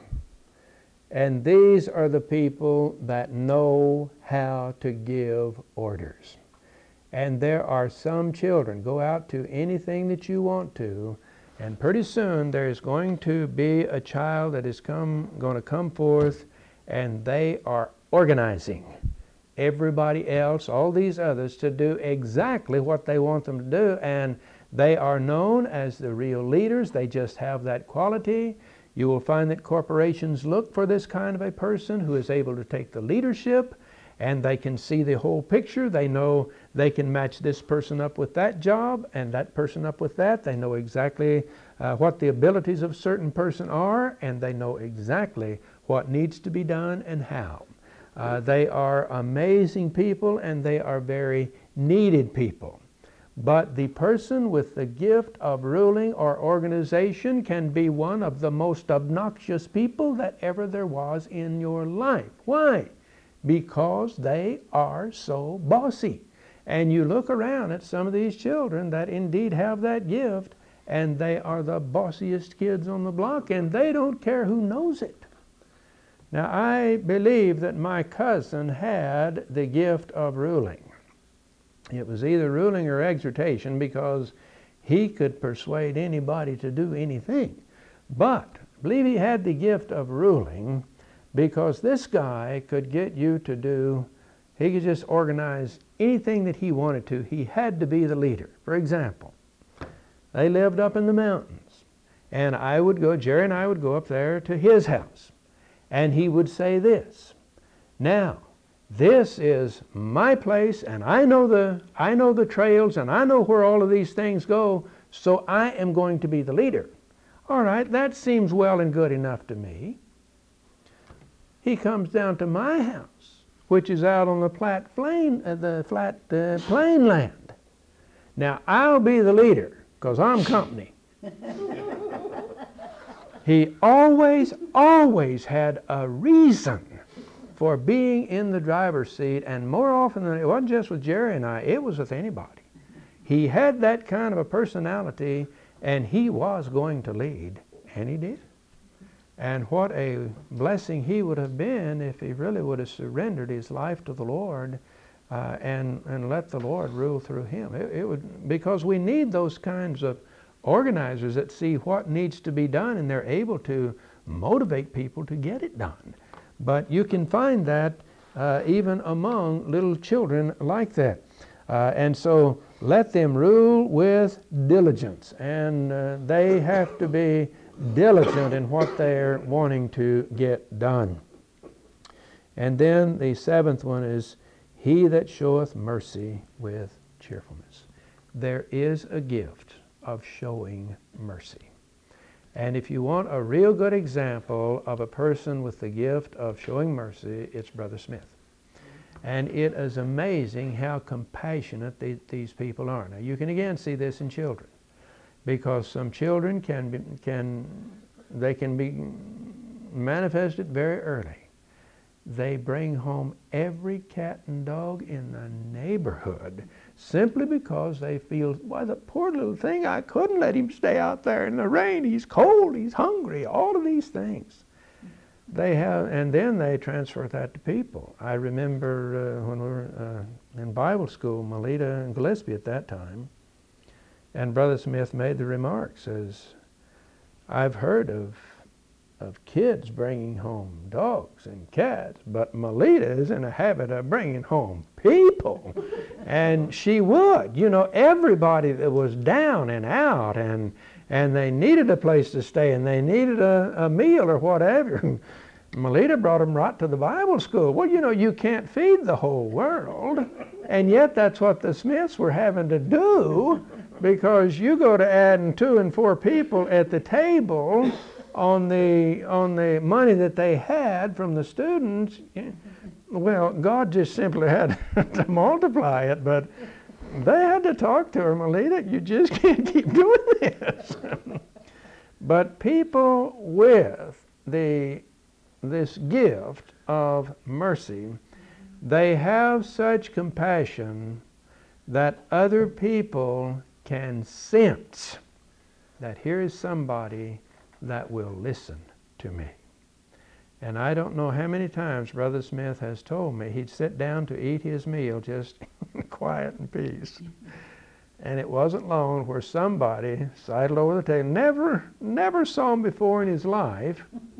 And these are the people that know how to give orders. And there are some children, go out to anything that you want to, and pretty soon there is going to be a child that is come, going to come forth, and they are organizing everybody else, all these others, to do exactly what they want them to do. And they are known as the real leaders. They just have that quality. You will find that corporations look for this kind of a person who is able to take the leadership, and they can see the whole picture. They know they can match this person up with that job and that person up with that. They know exactly uh, what the abilities of a certain person are, and they know exactly what needs to be done and how. Uh, they are amazing people, and they are very needed people. But the person with the gift of ruling or organization can be one of the most obnoxious people that ever there was in your life. Why? Because they are so bossy. And you look around at some of these children that indeed have that gift, and they are the bossiest kids on the block, and they don't care who knows it. Now, I believe that my cousin had the gift of ruling. It was either ruling or exhortation, because he could persuade anybody to do anything. But I believe he had the gift of ruling, because this guy could get you to do, he could just organize anything that he wanted to. He had to be the leader. For example, they lived up in the mountains, and I would go, Jerry and I would go up there to his house, and he would say this, now, this is my place, and I know the I know the trails, and I know where all of these things go, so I am going to be the leader. All right, that seems well and good enough to me. He comes down to my house, which is out on the flat plain, uh, the flat uh, plain land. Now, I'll be the leader, because I'm company. He always, always had a reason for being in the driver's seat, and more often than it wasn't just with Jerry and I, it was with anybody. He had that kind of a personality, and he was going to lead, and he did. And what a blessing he would have been if he really would have surrendered his life to the Lord uh, and, and let the Lord rule through him. It, it would, because we need those kinds of organizers that see what needs to be done, and they're able to motivate people to get it done. But you can find that uh, even among little children like that. Uh, and so let them rule with diligence. And uh, they have to be diligent in what they're wanting to get done. And then the seventh one is, he that showeth mercy with cheerfulness. There is a gift of showing mercy. And if you want a real good example of a person with the gift of showing mercy, it's Brother Smith. And it is amazing how compassionate they, these people are. Now, you can again see this in children, because some children can be, can they can be manifested very early. They bring home every cat and dog in the neighborhood simply because they feel, why, the poor little thing, I couldn't let him stay out there in the rain. He's cold, he's hungry, all of these things. They have, and then they transfer that to people. I remember uh, when we were uh, in Bible school, Melita and Gillespie at that time, and Brother Smith made the remark, says, I've heard of of kids bringing home dogs and cats, but Melita is in a habit of bringing home people. And she would, you know, everybody that was down and out, and and they needed a place to stay, and they needed a, a meal or whatever. Melita brought them right to the Bible school. Well, you know, you can't feed the whole world, and yet that's what the Smiths were having to do, because you go to adding two and four people at the table, on the on the money that they had from the students, well, God just simply had to multiply it, but they had to talk to her, Melita, you just can't keep doing this. But people with the this gift of mercy, they have such compassion that other people can sense that here is somebody that will listen to me. And I don't know how many times Brother Smith has told me he'd sit down to eat his meal just quiet and peace. And it wasn't long where somebody sidled over the table, never, never saw him before in his life,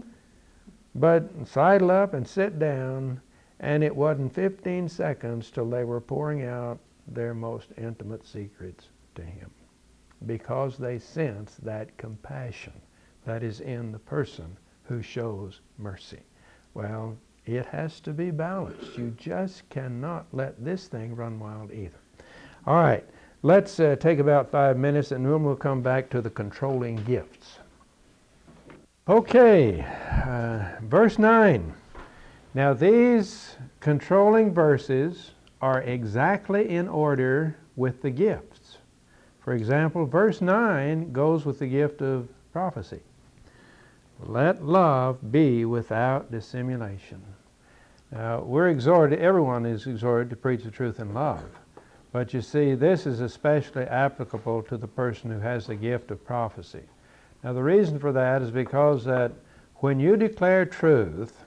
but sidle up and sit down, and it wasn't fifteen seconds till they were pouring out their most intimate secrets to him, because they sense that compassion that is in the person who shows mercy. Well, it has to be balanced. You just cannot let this thing run wild either. All right, let's uh, take about five minutes and then we'll come back to the controlling gifts. Okay, uh, verse nine. Now these controlling verses are exactly in order with the gifts. For example, verse nine goes with the gift of prophecy. Let love be without dissimulation. Now, we're exhorted, everyone is exhorted to preach the truth in love. But you see, this is especially applicable to the person who has the gift of prophecy. Now, the reason for that is because that when you declare truth,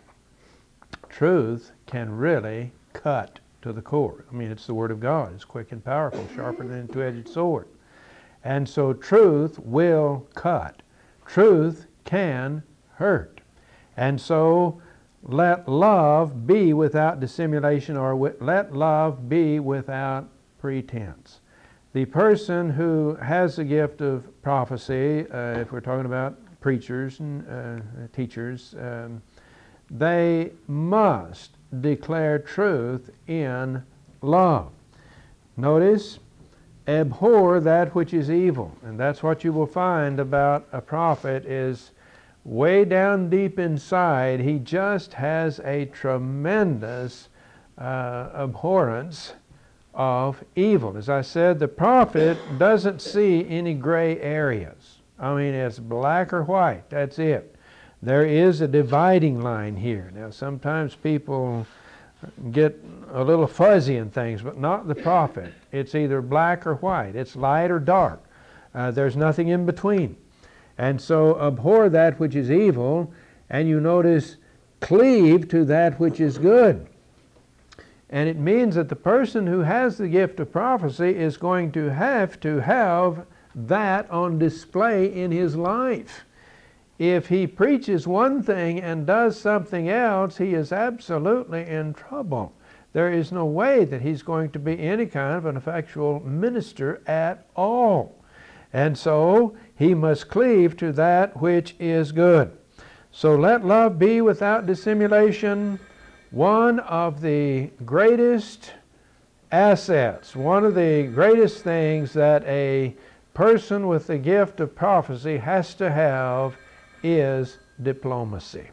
truth can really cut to the core. I mean, it's the Word of God. It's quick and powerful, sharper than a two-edged sword. And so truth will cut. Truth can hurt. And so let love be without dissimulation, or wi- let love be without pretense. The person who has the gift of prophecy, uh, if we're talking about preachers and uh, teachers, um, they must declare truth in love. Notice, abhor that which is evil. And that's what you will find about a prophet is way down deep inside, he just has a tremendous uh, abhorrence of evil. As I said, the prophet doesn't see any gray areas. I mean, it's black or white. That's it. There is a dividing line here. Now, sometimes people get a little fuzzy in things, but not the prophet. It's either black or white. It's light or dark. Uh, there's nothing in between. And so abhor that which is evil, and you notice cleave to that which is good. And it means that the person who has the gift of prophecy is going to have to have that on display in his life. If he preaches one thing and does something else, he is absolutely in trouble. There is no way that he's going to be any kind of an effectual minister at all. And so he must cleave to that which is good. So let love be without dissimulation. One of the greatest assets, one of the greatest things that a person with the gift of prophecy has to have is diplomacy.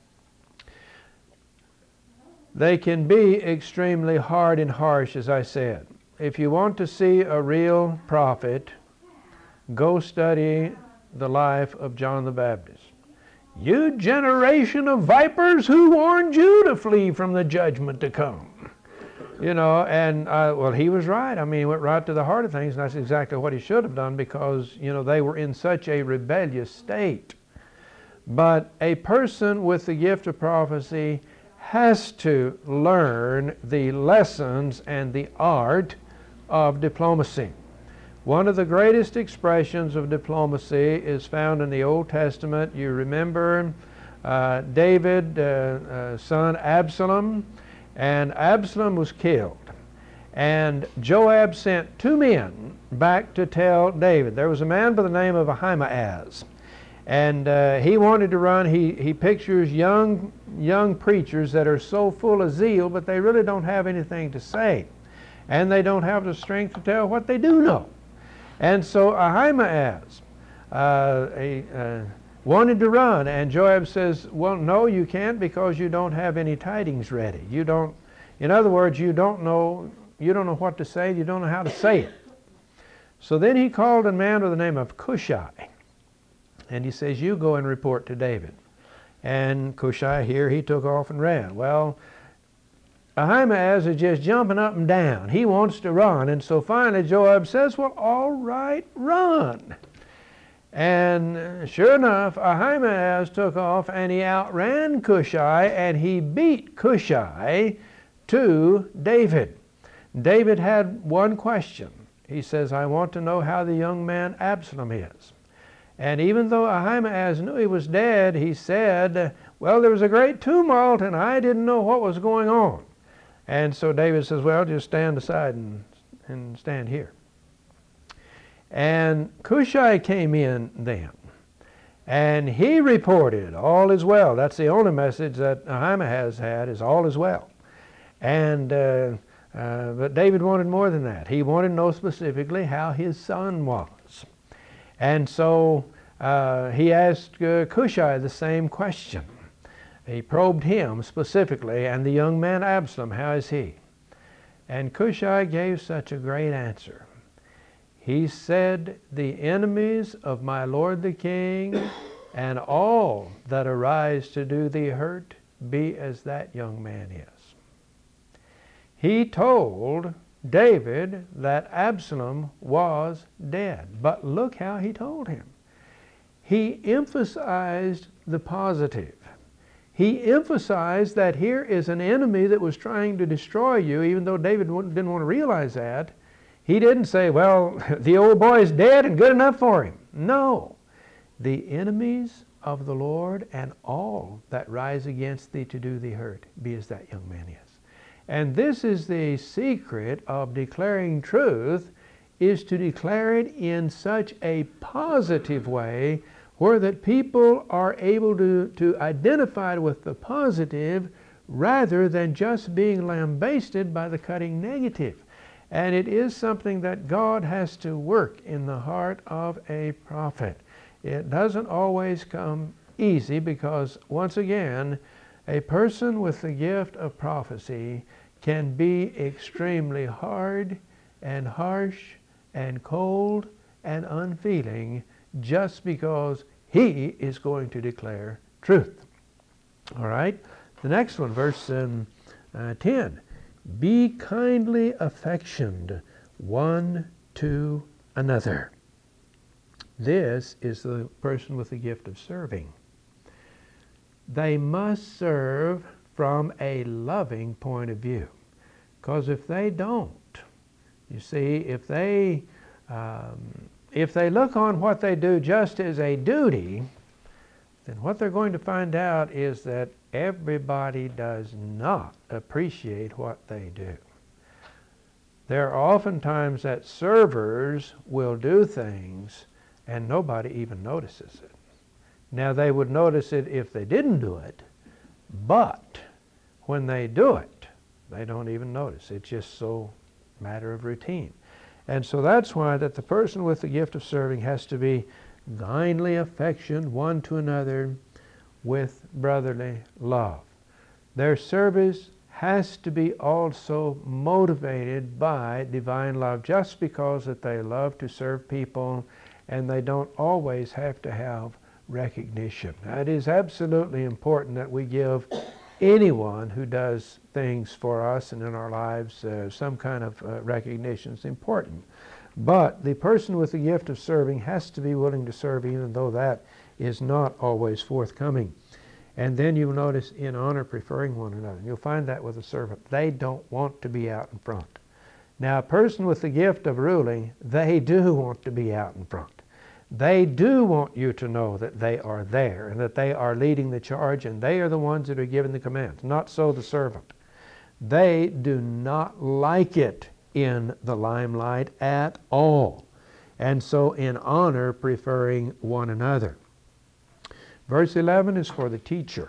They can be extremely hard and harsh, as I said. If you want to see a real prophet, go study the life of John the Baptist. You generation of vipers, who warned you to flee from the judgment to come? You know, and uh, well, he was right. I mean, he went right to the heart of things, and that's exactly what he should have done, because, you know, they were in such a rebellious state. But a person with the gift of prophecy has to learn the lessons and the art of diplomacy. One of the greatest expressions of diplomacy is found in the Old Testament. You remember uh, David, uh, uh, son Absalom, and Absalom was killed. And Joab sent two men back to tell David. There was a man by the name of Ahimaaz. And uh, he wanted to run. He, he pictures young, young preachers that are so full of zeal, but they really don't have anything to say. And they don't have the strength to tell what they do know. And so Ahimaaz, uh, a, uh, wanted to run, and Joab says, well, no, you can't, because you don't have any tidings ready. You don't, in other words, you don't know, you don't know what to say, you don't know how to say it. So then he called a man by the name of Cushai, and he says, you go and report to David. And Cushai here, he took off and ran. Well, Ahimaaz is just jumping up and down. He wants to run, and so finally Joab says, well, all right, run. And sure enough, Ahimaaz took off and he outran Cushai, and he beat Cushai to David. David had one question. He says, I want to know how the young man Absalom is. And even though Ahimaaz knew he was dead, he said, well, there was a great tumult and I didn't know what was going on. And so David says, well, just stand aside and, and stand here. And Cushai came in then, and he reported, all is well. That's the only message that Ahimaaz had, is all is well. And, uh, uh, but David wanted more than that. He wanted to know specifically how his son was. And so uh, he asked uh, Cushai the same question. He probed him specifically, and the young man Absalom, how is he? And Cushai gave such a great answer. He said, the enemies of my lord the king and all that arise to do thee hurt be as that young man is. He told David that Absalom was dead. But look how he told him. He emphasized the positive. He emphasized that here is an enemy that was trying to destroy you, even though David didn't want to realize that. He didn't say, well, the old boy is dead and good enough for him. No. The enemies of the Lord and all that rise against thee to do thee hurt, be as that young man is. And this is the secret of declaring truth, is to declare it in such a positive way where that people are able to, to identify with the positive rather than just being lambasted by the cutting negative. And it is something that God has to work in the heart of a prophet. It doesn't always come easy because, once again, a person with the gift of prophecy can be extremely hard and harsh and cold and unfeeling just because he is going to declare truth. All right? The next one, verse um, uh, ten. Be kindly affectioned one to another. This is the person with the gift of serving. They must serve from a loving point of view. Because if they don't, you see, if they, um, if they look on what they do just as a duty, then what they're going to find out is that everybody does not appreciate what they do. There are often times that servers will do things and nobody even notices it. Now, they would notice it if they didn't do it, but when they do it, they don't even notice. It's just so matter of routine. And so that's why that the person with the gift of serving has to be kindly affectioned one to another with brotherly love. Their service has to be also motivated by divine love, just because that they love to serve people and they don't always have to have recognition. Now, it is absolutely important that we give anyone who does things for us and in our lives uh, some kind of uh, recognition. It's important. But the person with the gift of serving has to be willing to serve, even though that is not always forthcoming. And then you'll notice in honor preferring one another. You'll find that with a servant. They don't want to be out in front. Now, a person with the gift of ruling, they do want to be out in front. They do want you to know that they are there and that they are leading the charge and they are the ones that are giving the commands. Not so the servant. They do not like it in the limelight at all. And so in honor preferring one another. Verse eleven is for the teacher.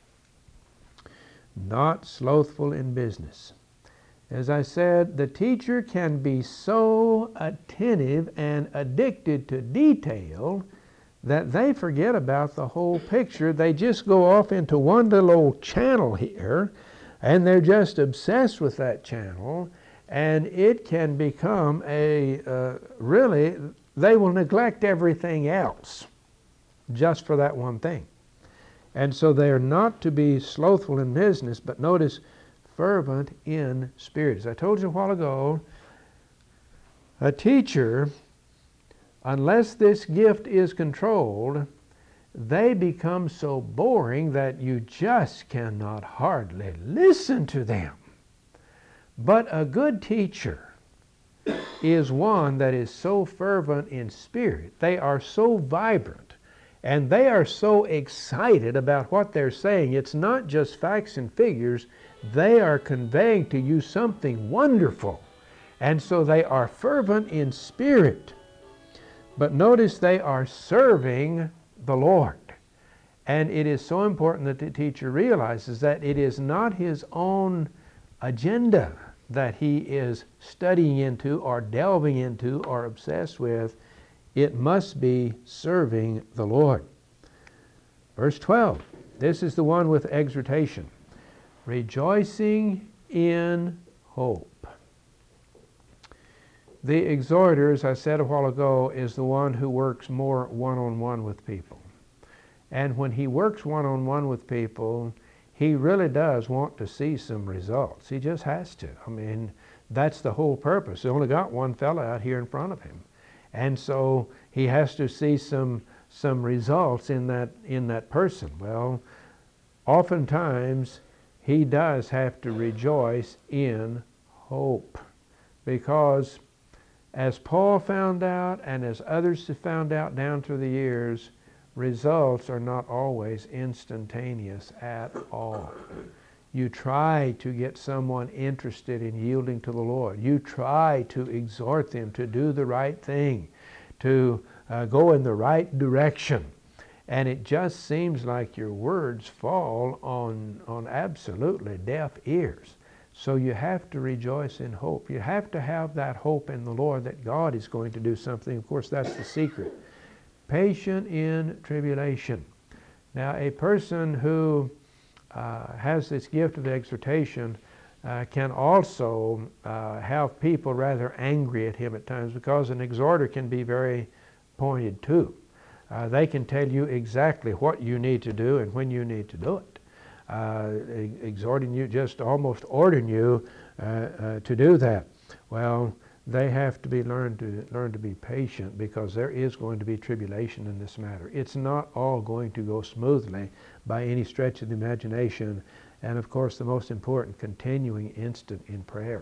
Not slothful in business. As I said, the teacher can be so attentive and addicted to detail that they forget about the whole picture. They just go off into one little old channel here, and they're just obsessed with that channel, and it can become a, uh, really, they will neglect everything else just for that one thing. And so they are not to be slothful in business, but notice, fervent in spirit. As I told you a while ago, a teacher, unless this gift is controlled, they become so boring that you just cannot hardly listen to them. But a good teacher is one that is so fervent in spirit. They are so vibrant, and they are so excited about what they're saying. It's not just facts and figures. They are conveying to you something wonderful. And so they are fervent in spirit. But notice they are serving the Lord. And it is so important that the teacher realizes that it is not his own agenda that he is studying into or delving into or obsessed with. It must be serving the Lord. Verse twelve, this is the one with exhortation. Rejoicing in hope. The exhorter, as I said a while ago, is the one who works more one-on-one with people. And when he works one-on-one with people, he really does want to see some results. He just has to. I mean, that's the whole purpose. He only got one fella out here in front of him. And so he has to see some some results in that in that person. Well, oftentimes he does have to rejoice in hope, because as Paul found out and as others have found out down through the years, results are not always instantaneous at all. You try to get someone interested in yielding to the Lord. You try to exhort them to do the right thing, to uh, go in the right direction. And it just seems like your words fall on, on absolutely deaf ears. So you have to rejoice in hope. You have to have that hope in the Lord that God is going to do something. Of course, that's the secret. Patient in tribulation. Now, a person who Uh, has this gift of exhortation uh, can also uh, have people rather angry at him at times, because an exhorter can be very pointed too. Uh, they can tell you exactly what you need to do and when you need to do it. Uh, exhorting you, just almost ordering you uh, uh, to do that. Well, they have to be learned to learn to be patient, because there is going to be tribulation in this matter. It's not all going to go smoothly by any stretch of the imagination. And of course, the most important, continuing instant in prayer.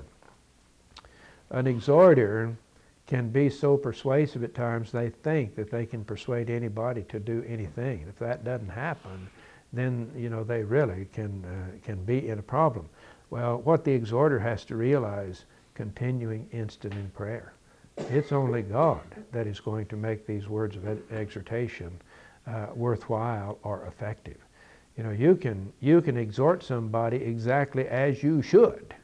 An exhorter can be so persuasive at times they think that they can persuade anybody to do anything. If that doesn't happen, then you know they really can uh, can be in a problem. Well, what the exhorter has to realize, continuing instant in prayer. It's only God that is going to make these words of exhortation uh, worthwhile or effective. You know, you can you can exhort somebody exactly as you should,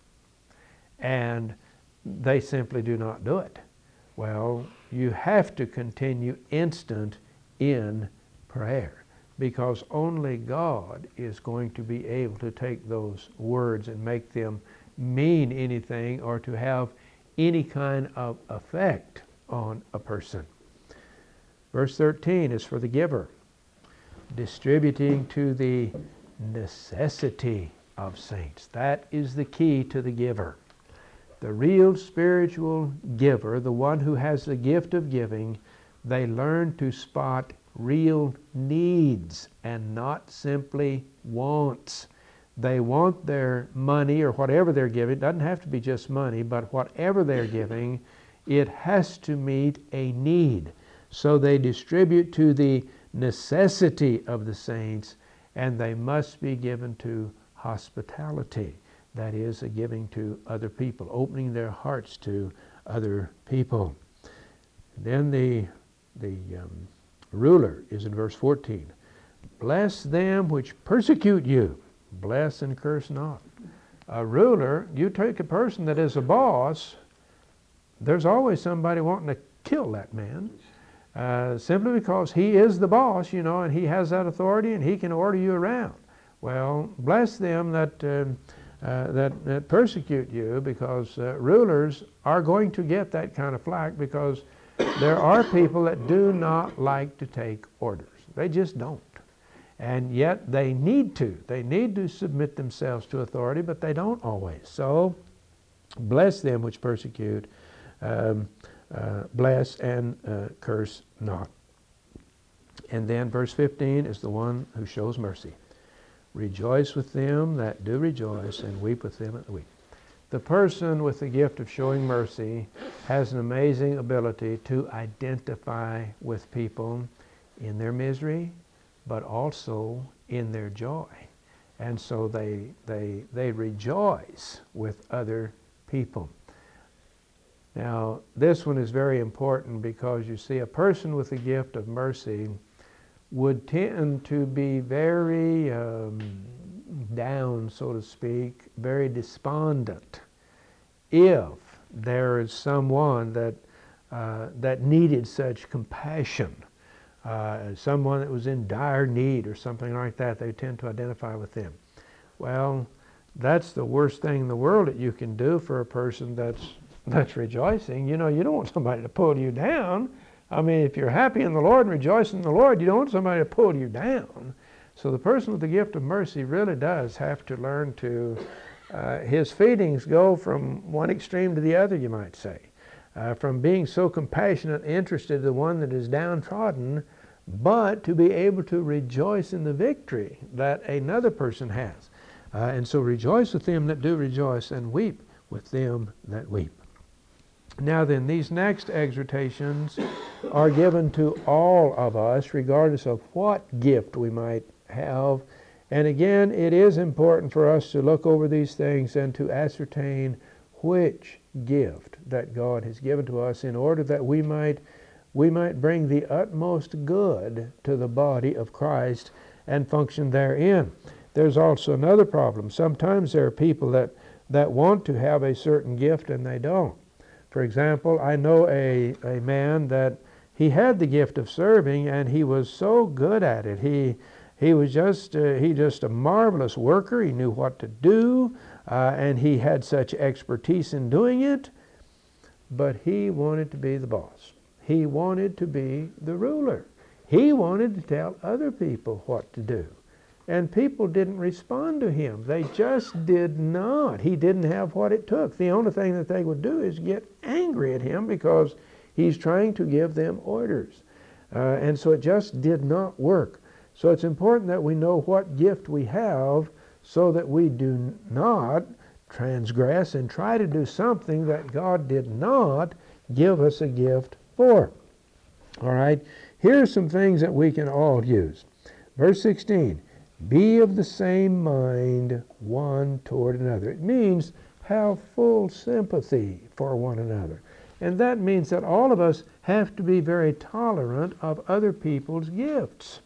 and they simply do not do it. Well, you have to continue instant in prayer, because only God is going to be able to take those words and make them mean anything or to have any kind of effect on a person. Verse thirteen is for the giver, distributing to the necessity of saints. That is the key to the giver. The real spiritual giver, the one who has the gift of giving, they learn to spot real needs and not simply wants. They want their money or whatever they're giving. It doesn't have to be just money, but whatever they're giving, it has to meet a need. So they distribute to the necessity of the saints, and they must be given to hospitality. That is, a giving to other people, opening their hearts to other people. Then the, the um, ruler is in verse fourteen. Bless them which persecute you. Bless and curse not. A ruler, you take a person that is a boss, there's always somebody wanting to kill that man. uh, simply because he is the boss, you know, and he has that authority and he can order you around. Well, bless them that, uh, uh, that, that persecute you, because uh, rulers are going to get that kind of flack, because there are people that do not like to take orders. They just don't. And yet they need to. They need to submit themselves to authority, but they don't always. So bless them which persecute, um, uh, bless and uh, curse not. And then verse fifteen is the one who shows mercy. Rejoice with them that do rejoice, and weep with them that weep. The person with the gift of showing mercy has an amazing ability to identify with people in their misery, but also in their joy. And so they, they, they rejoice with other people. Now, this one is very important, because you see, a person with the gift of mercy would tend to be very um, down, so to speak, very despondent, if there is someone that, uh, that needed such compassion, uh, someone that was in dire need or something like that. They tend to identify with them. Well, that's the worst thing in the world that you can do for a person that's, that's rejoicing. You know, you don't want somebody to pull you down. I mean, if you're happy in the Lord and rejoicing in the Lord, you don't want somebody to pull you down. So the person with the gift of mercy really does have to learn to, uh, his feelings go from one extreme to the other, you might say. Uh, from being so compassionate and interested in the one that is downtrodden, but to be able to rejoice in the victory that another person has. Uh, and so rejoice with them that do rejoice, and weep with them that weep. Now then, these next exhortations are given to all of us, regardless of what gift we might have. And again, it is important for us to look over these things and to ascertain which gift that God has given to us, in order that we might, we might bring the utmost good to the body of Christ and function therein. There's also another problem. Sometimes there are people that, that want to have a certain gift and they don't. For example, I know a, a man that he had the gift of serving, and he was so good at it. He, he was just, uh, he just a marvelous worker. He knew what to do, uh, and he had such expertise in doing it, but he wanted to be the boss. He wanted to be the ruler. He wanted to tell other people what to do. And people didn't respond to him. They just did not. He didn't have what it took. The only thing that they would do is get angry at him because he's trying to give them orders. Uh, and so it just did not work. So it's important that we know what gift we have, so that we do not transgress and try to do something that God did not give us a gift for. All right, here are some things that we can all use. Verse sixteen. Be of the same mind one toward another. It means have full sympathy for one another. And that means that all of us have to be very tolerant of other people's gifts.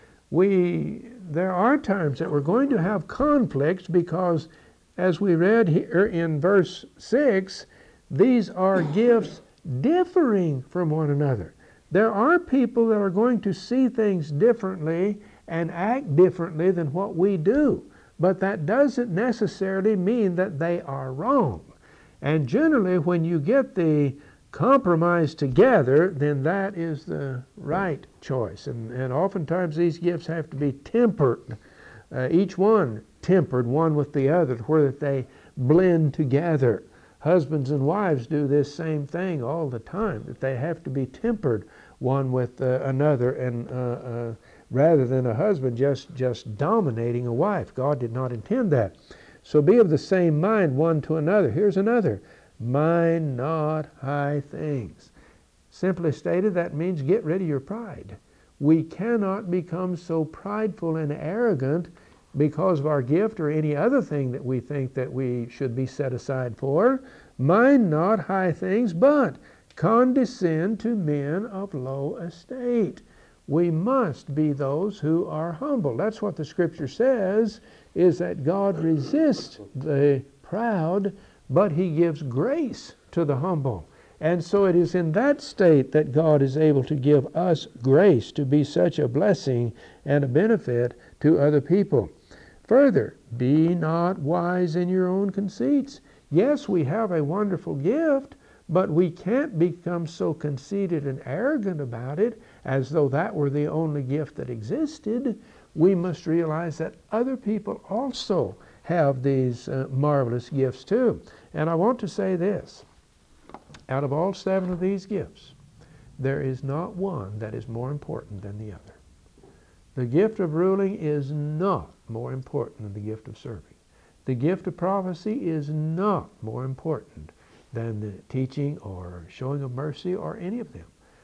We, there are times that we're going to have conflicts, because as we read here in verse six, these are gifts differing from one another. There are people that are going to see things differently and act differently than what we do. But that doesn't necessarily mean that they are wrong. And generally, when you get the compromise together, then that is the right choice. And, and oftentimes these gifts have to be tempered, uh, each one tempered one with the other, where that they blend together. Husbands and wives do this same thing all the time, that they have to be tempered one with uh, another, and uh, uh, rather than a husband just, just dominating a wife. God did not intend that. So be of the same mind one to another. Here's another. Mind not high things. Simply stated, that means get rid of your pride. We cannot become so prideful and arrogant because of our gift or any other thing that we think that we should be set aside for. Mind not high things, but condescend to men of low estate. We must be those who are humble. That's what the Scripture says, is that God resists the proud, but He gives grace to the humble. And so it is in that state that God is able to give us grace to be such a blessing and a benefit to other people. Further, be not wise in your own conceits. Yes, we have a wonderful gift, but we can't become so conceited and arrogant about it as though that were the only gift that existed. We must realize that other people also have these uh, marvelous gifts too. And I want to say this. Out of all seven of these gifts, there is not one that is more important than the other. The gift of ruling is not more important than the gift of serving. The gift of prophecy is not more important than the teaching or showing of mercy or any of them.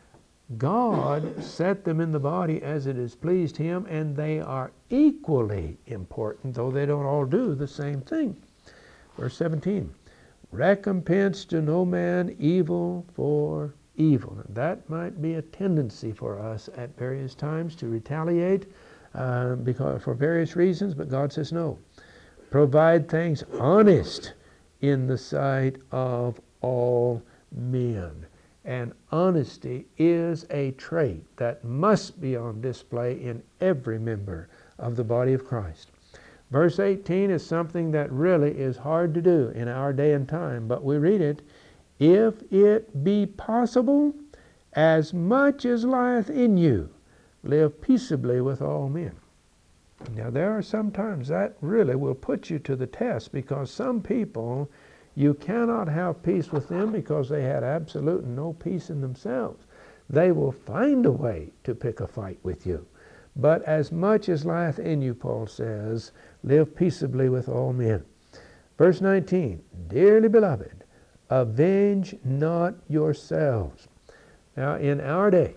God set them in the body as it has pleased Him, and they are equally important, though they don't all do the same thing. Verse seventeen, recompense to no man evil for evil. And that might be a tendency for us at various times to retaliate uh, because for various reasons, but God says no. Provide things honest in the sight of all men. And honesty is a trait that must be on display in every member of the body of Christ. Verse eighteen is something that really is hard to do in our day and time, but we read it, if it be possible, as much as lieth in you, live peaceably with all men. Now there are some times that really will put you to the test, because some people, you cannot have peace with them because they had absolute no peace in themselves. They will find a way to pick a fight with you. But as much as lieth in you, Paul says, live peaceably with all men. Verse nineteen, dearly beloved, avenge not yourselves. Now in our day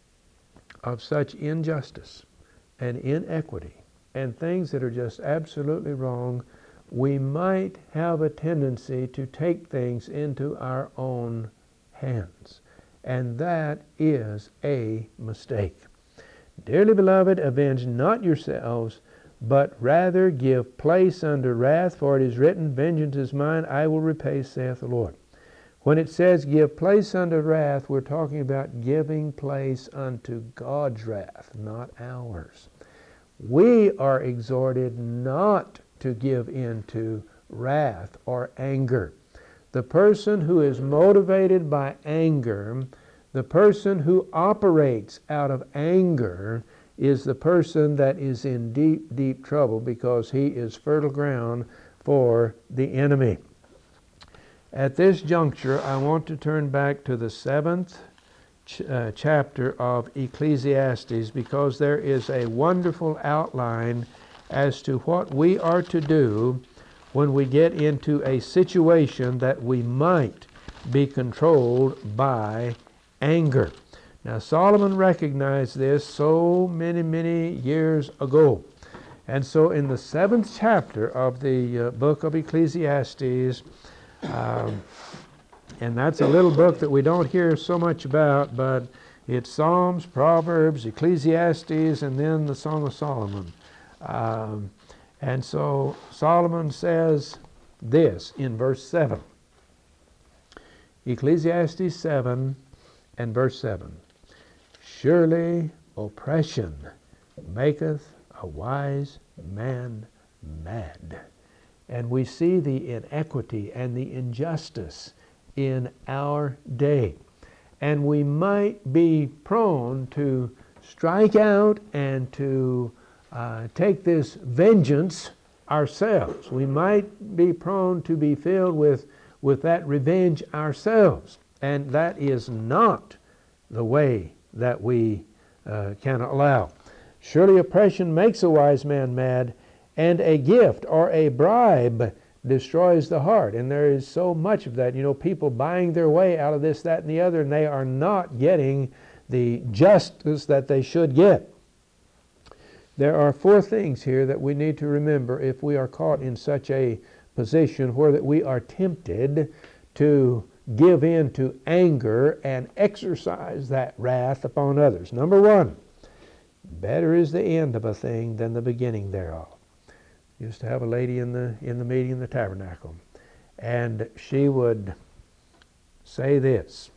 of such injustice and inequity and things that are just absolutely wrong, we might have a tendency to take things into our own hands. And that is a mistake. Dearly beloved, avenge not yourselves, but rather give place unto wrath, for it is written, vengeance is mine, I will repay, saith the Lord. When it says give place unto wrath, we're talking about giving place unto God's wrath, not ours. We are exhorted not to give in to wrath or anger. The person who is motivated by anger, the person who operates out of anger, is the person that is in deep, deep trouble, because he is fertile ground for the enemy. At this juncture, I want to turn back to the seventh ch- uh, chapter of Ecclesiastes, because there is a wonderful outline as to what we are to do when we get into a situation that we might be controlled by anger. Now, Solomon recognized this so many, many years ago. And so in the seventh chapter of the uh, book of Ecclesiastes, um, and that's a little book that we don't hear so much about, but it's Psalms, Proverbs, Ecclesiastes, and then the Song of Solomon. Um, and so Solomon says this in verse seven. Ecclesiastes seven and verse seven. Surely oppression maketh a wise man mad. And we see the inequity and the injustice in our day. And we might be prone to strike out and to uh, take this vengeance ourselves. We might be prone to be filled with, with that revenge ourselves. And that is not the way that we uh, can allow. Surely oppression makes a wise man mad, and a gift or a bribe destroys the heart. And there is so much of that. You know, people buying their way out of this, that, and the other, and they are not getting the justice that they should get. There are four things here that we need to remember if we are caught in such a position where that we are tempted to give in to anger and exercise that wrath upon others. Number one, better is the end of a thing than the beginning thereof. Used to have a lady in the in the meeting in the tabernacle, and she would say this,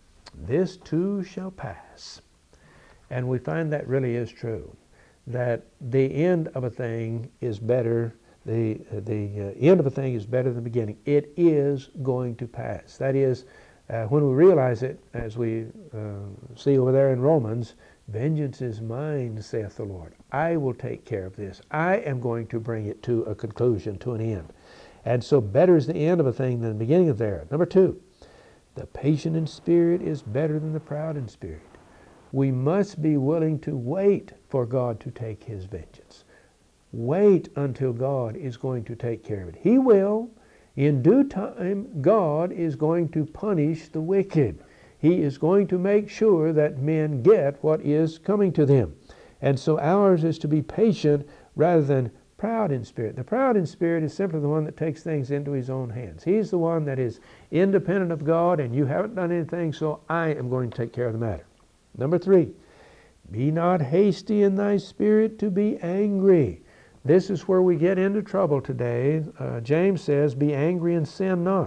this too shall pass. And we find that really is true, that the end of a thing is better, the, the uh, end of a thing is better than the beginning. It is going to pass. That is, uh, when we realize it, as we uh, see over there in Romans, vengeance is mine, saith the Lord. I will take care of this. I am going to bring it to a conclusion, to an end. And so better is the end of a thing than the beginning of there. Number two, the patient in spirit is better than the proud in spirit. We must be willing to wait for God to take his vengeance. Wait until God is going to take care of it. He will. In due time, God is going to punish the wicked. He is going to make sure that men get what is coming to them. And so ours is to be patient rather than proud in spirit. The proud in spirit is simply the one that takes things into his own hands. He's the one that is independent of God, and you haven't done anything, so I am going to take care of the matter. Number three, be not hasty in thy spirit to be angry. This is where we get into trouble today. Uh, James says, be angry and sin not.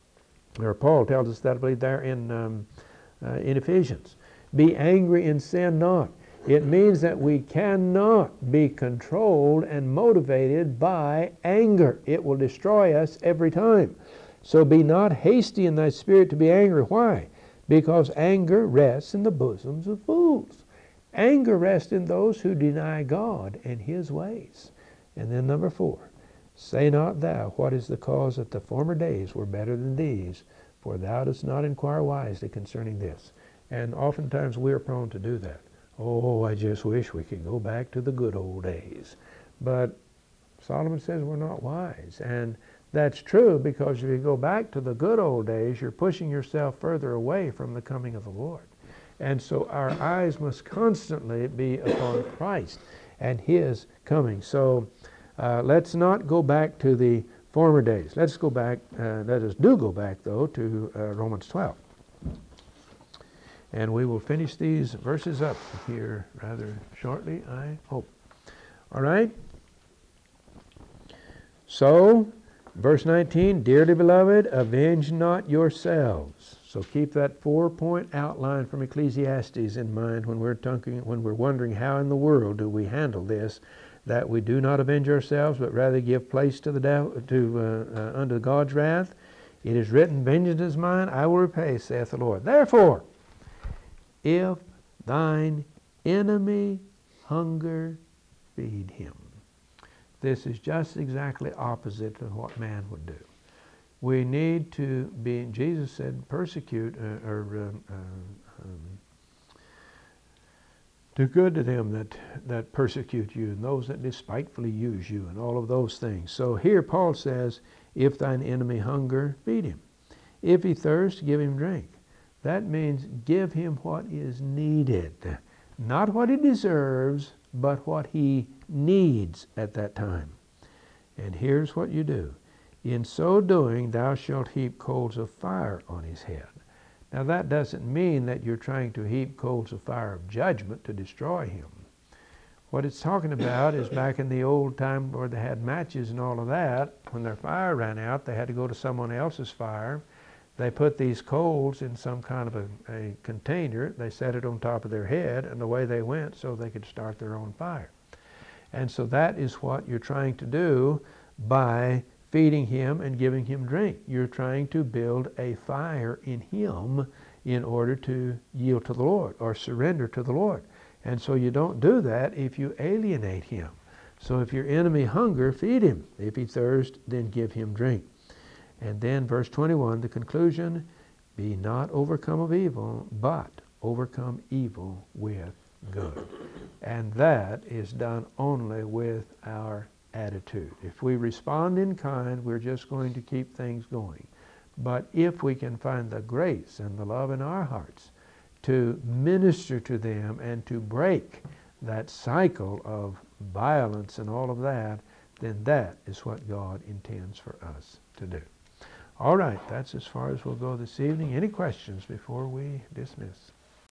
Or Paul tells us that, I believe, there in, um, uh, in Ephesians. Be angry and sin not. It means that we cannot be controlled and motivated by anger. It will destroy us every time. So be not hasty in thy spirit to be angry. Why? Because anger rests in the bosoms of fools. Anger rests in those who deny God and his ways. And then number four, say not thou, what is the cause that the former days were better than these, for thou dost not inquire wisely concerning this. And oftentimes we are prone to do that. Oh, I just wish we could go back to the good old days. But Solomon says we're not wise. And that's true, because if you go back to the good old days, you're pushing yourself further away from the coming of the Lord. And so our eyes must constantly be upon Christ and his coming. So uh, let's not go back to the former days. Let's go back, uh, let us do go back, though, to uh, Romans twelve. And we will finish these verses up here rather shortly, I hope. All right? So, verse nineteen, dearly beloved, avenge not yourselves. So keep that four-point outline from Ecclesiastes in mind when we're talking, when we're wondering how in the world do we handle this, that we do not avenge ourselves, but rather give place to the devil, to uh, uh, unto God's wrath. It is written, vengeance is mine, I will repay, saith the Lord. Therefore, if thine enemy hunger, feed him. This is just exactly opposite of what man would do. We need to be, Jesus said, persecute, uh, or uh, uh, um, do good to them that, that persecute you, and those that despitefully use you, and all of those things. So here Paul says, if thine enemy hunger, feed him. If he thirst, give him drink. That means give him what is needed. Not what he deserves, but what he needs at that time. And here's what you do. In so doing, thou shalt heap coals of fire on his head. Now that doesn't mean that you're trying to heap coals of fire of judgment to destroy him. What it's talking about is back in the old time where they had matches and all of that, when their fire ran out, they had to go to someone else's fire. They put these coals in some kind of a, a container. They set it on top of their head, and away they went so they could start their own fire. And so that is what you're trying to do by feeding him and giving him drink. You're trying to build a fire in him in order to yield to the Lord or surrender to the Lord. And so you don't do that if you alienate him. So if your enemy hunger, feed him. If he thirst, then give him drink. And then verse twenty-one, the conclusion, be not overcome of evil, but overcome evil with good. And that is done only with our attitude. If we respond in kind, we're just going to keep things going. But if we can find the grace and the love in our hearts to minister to them and to break that cycle of violence and all of that, then that is what God intends for us to do. All right, that's as far as we'll go this evening. Any questions before we dismiss?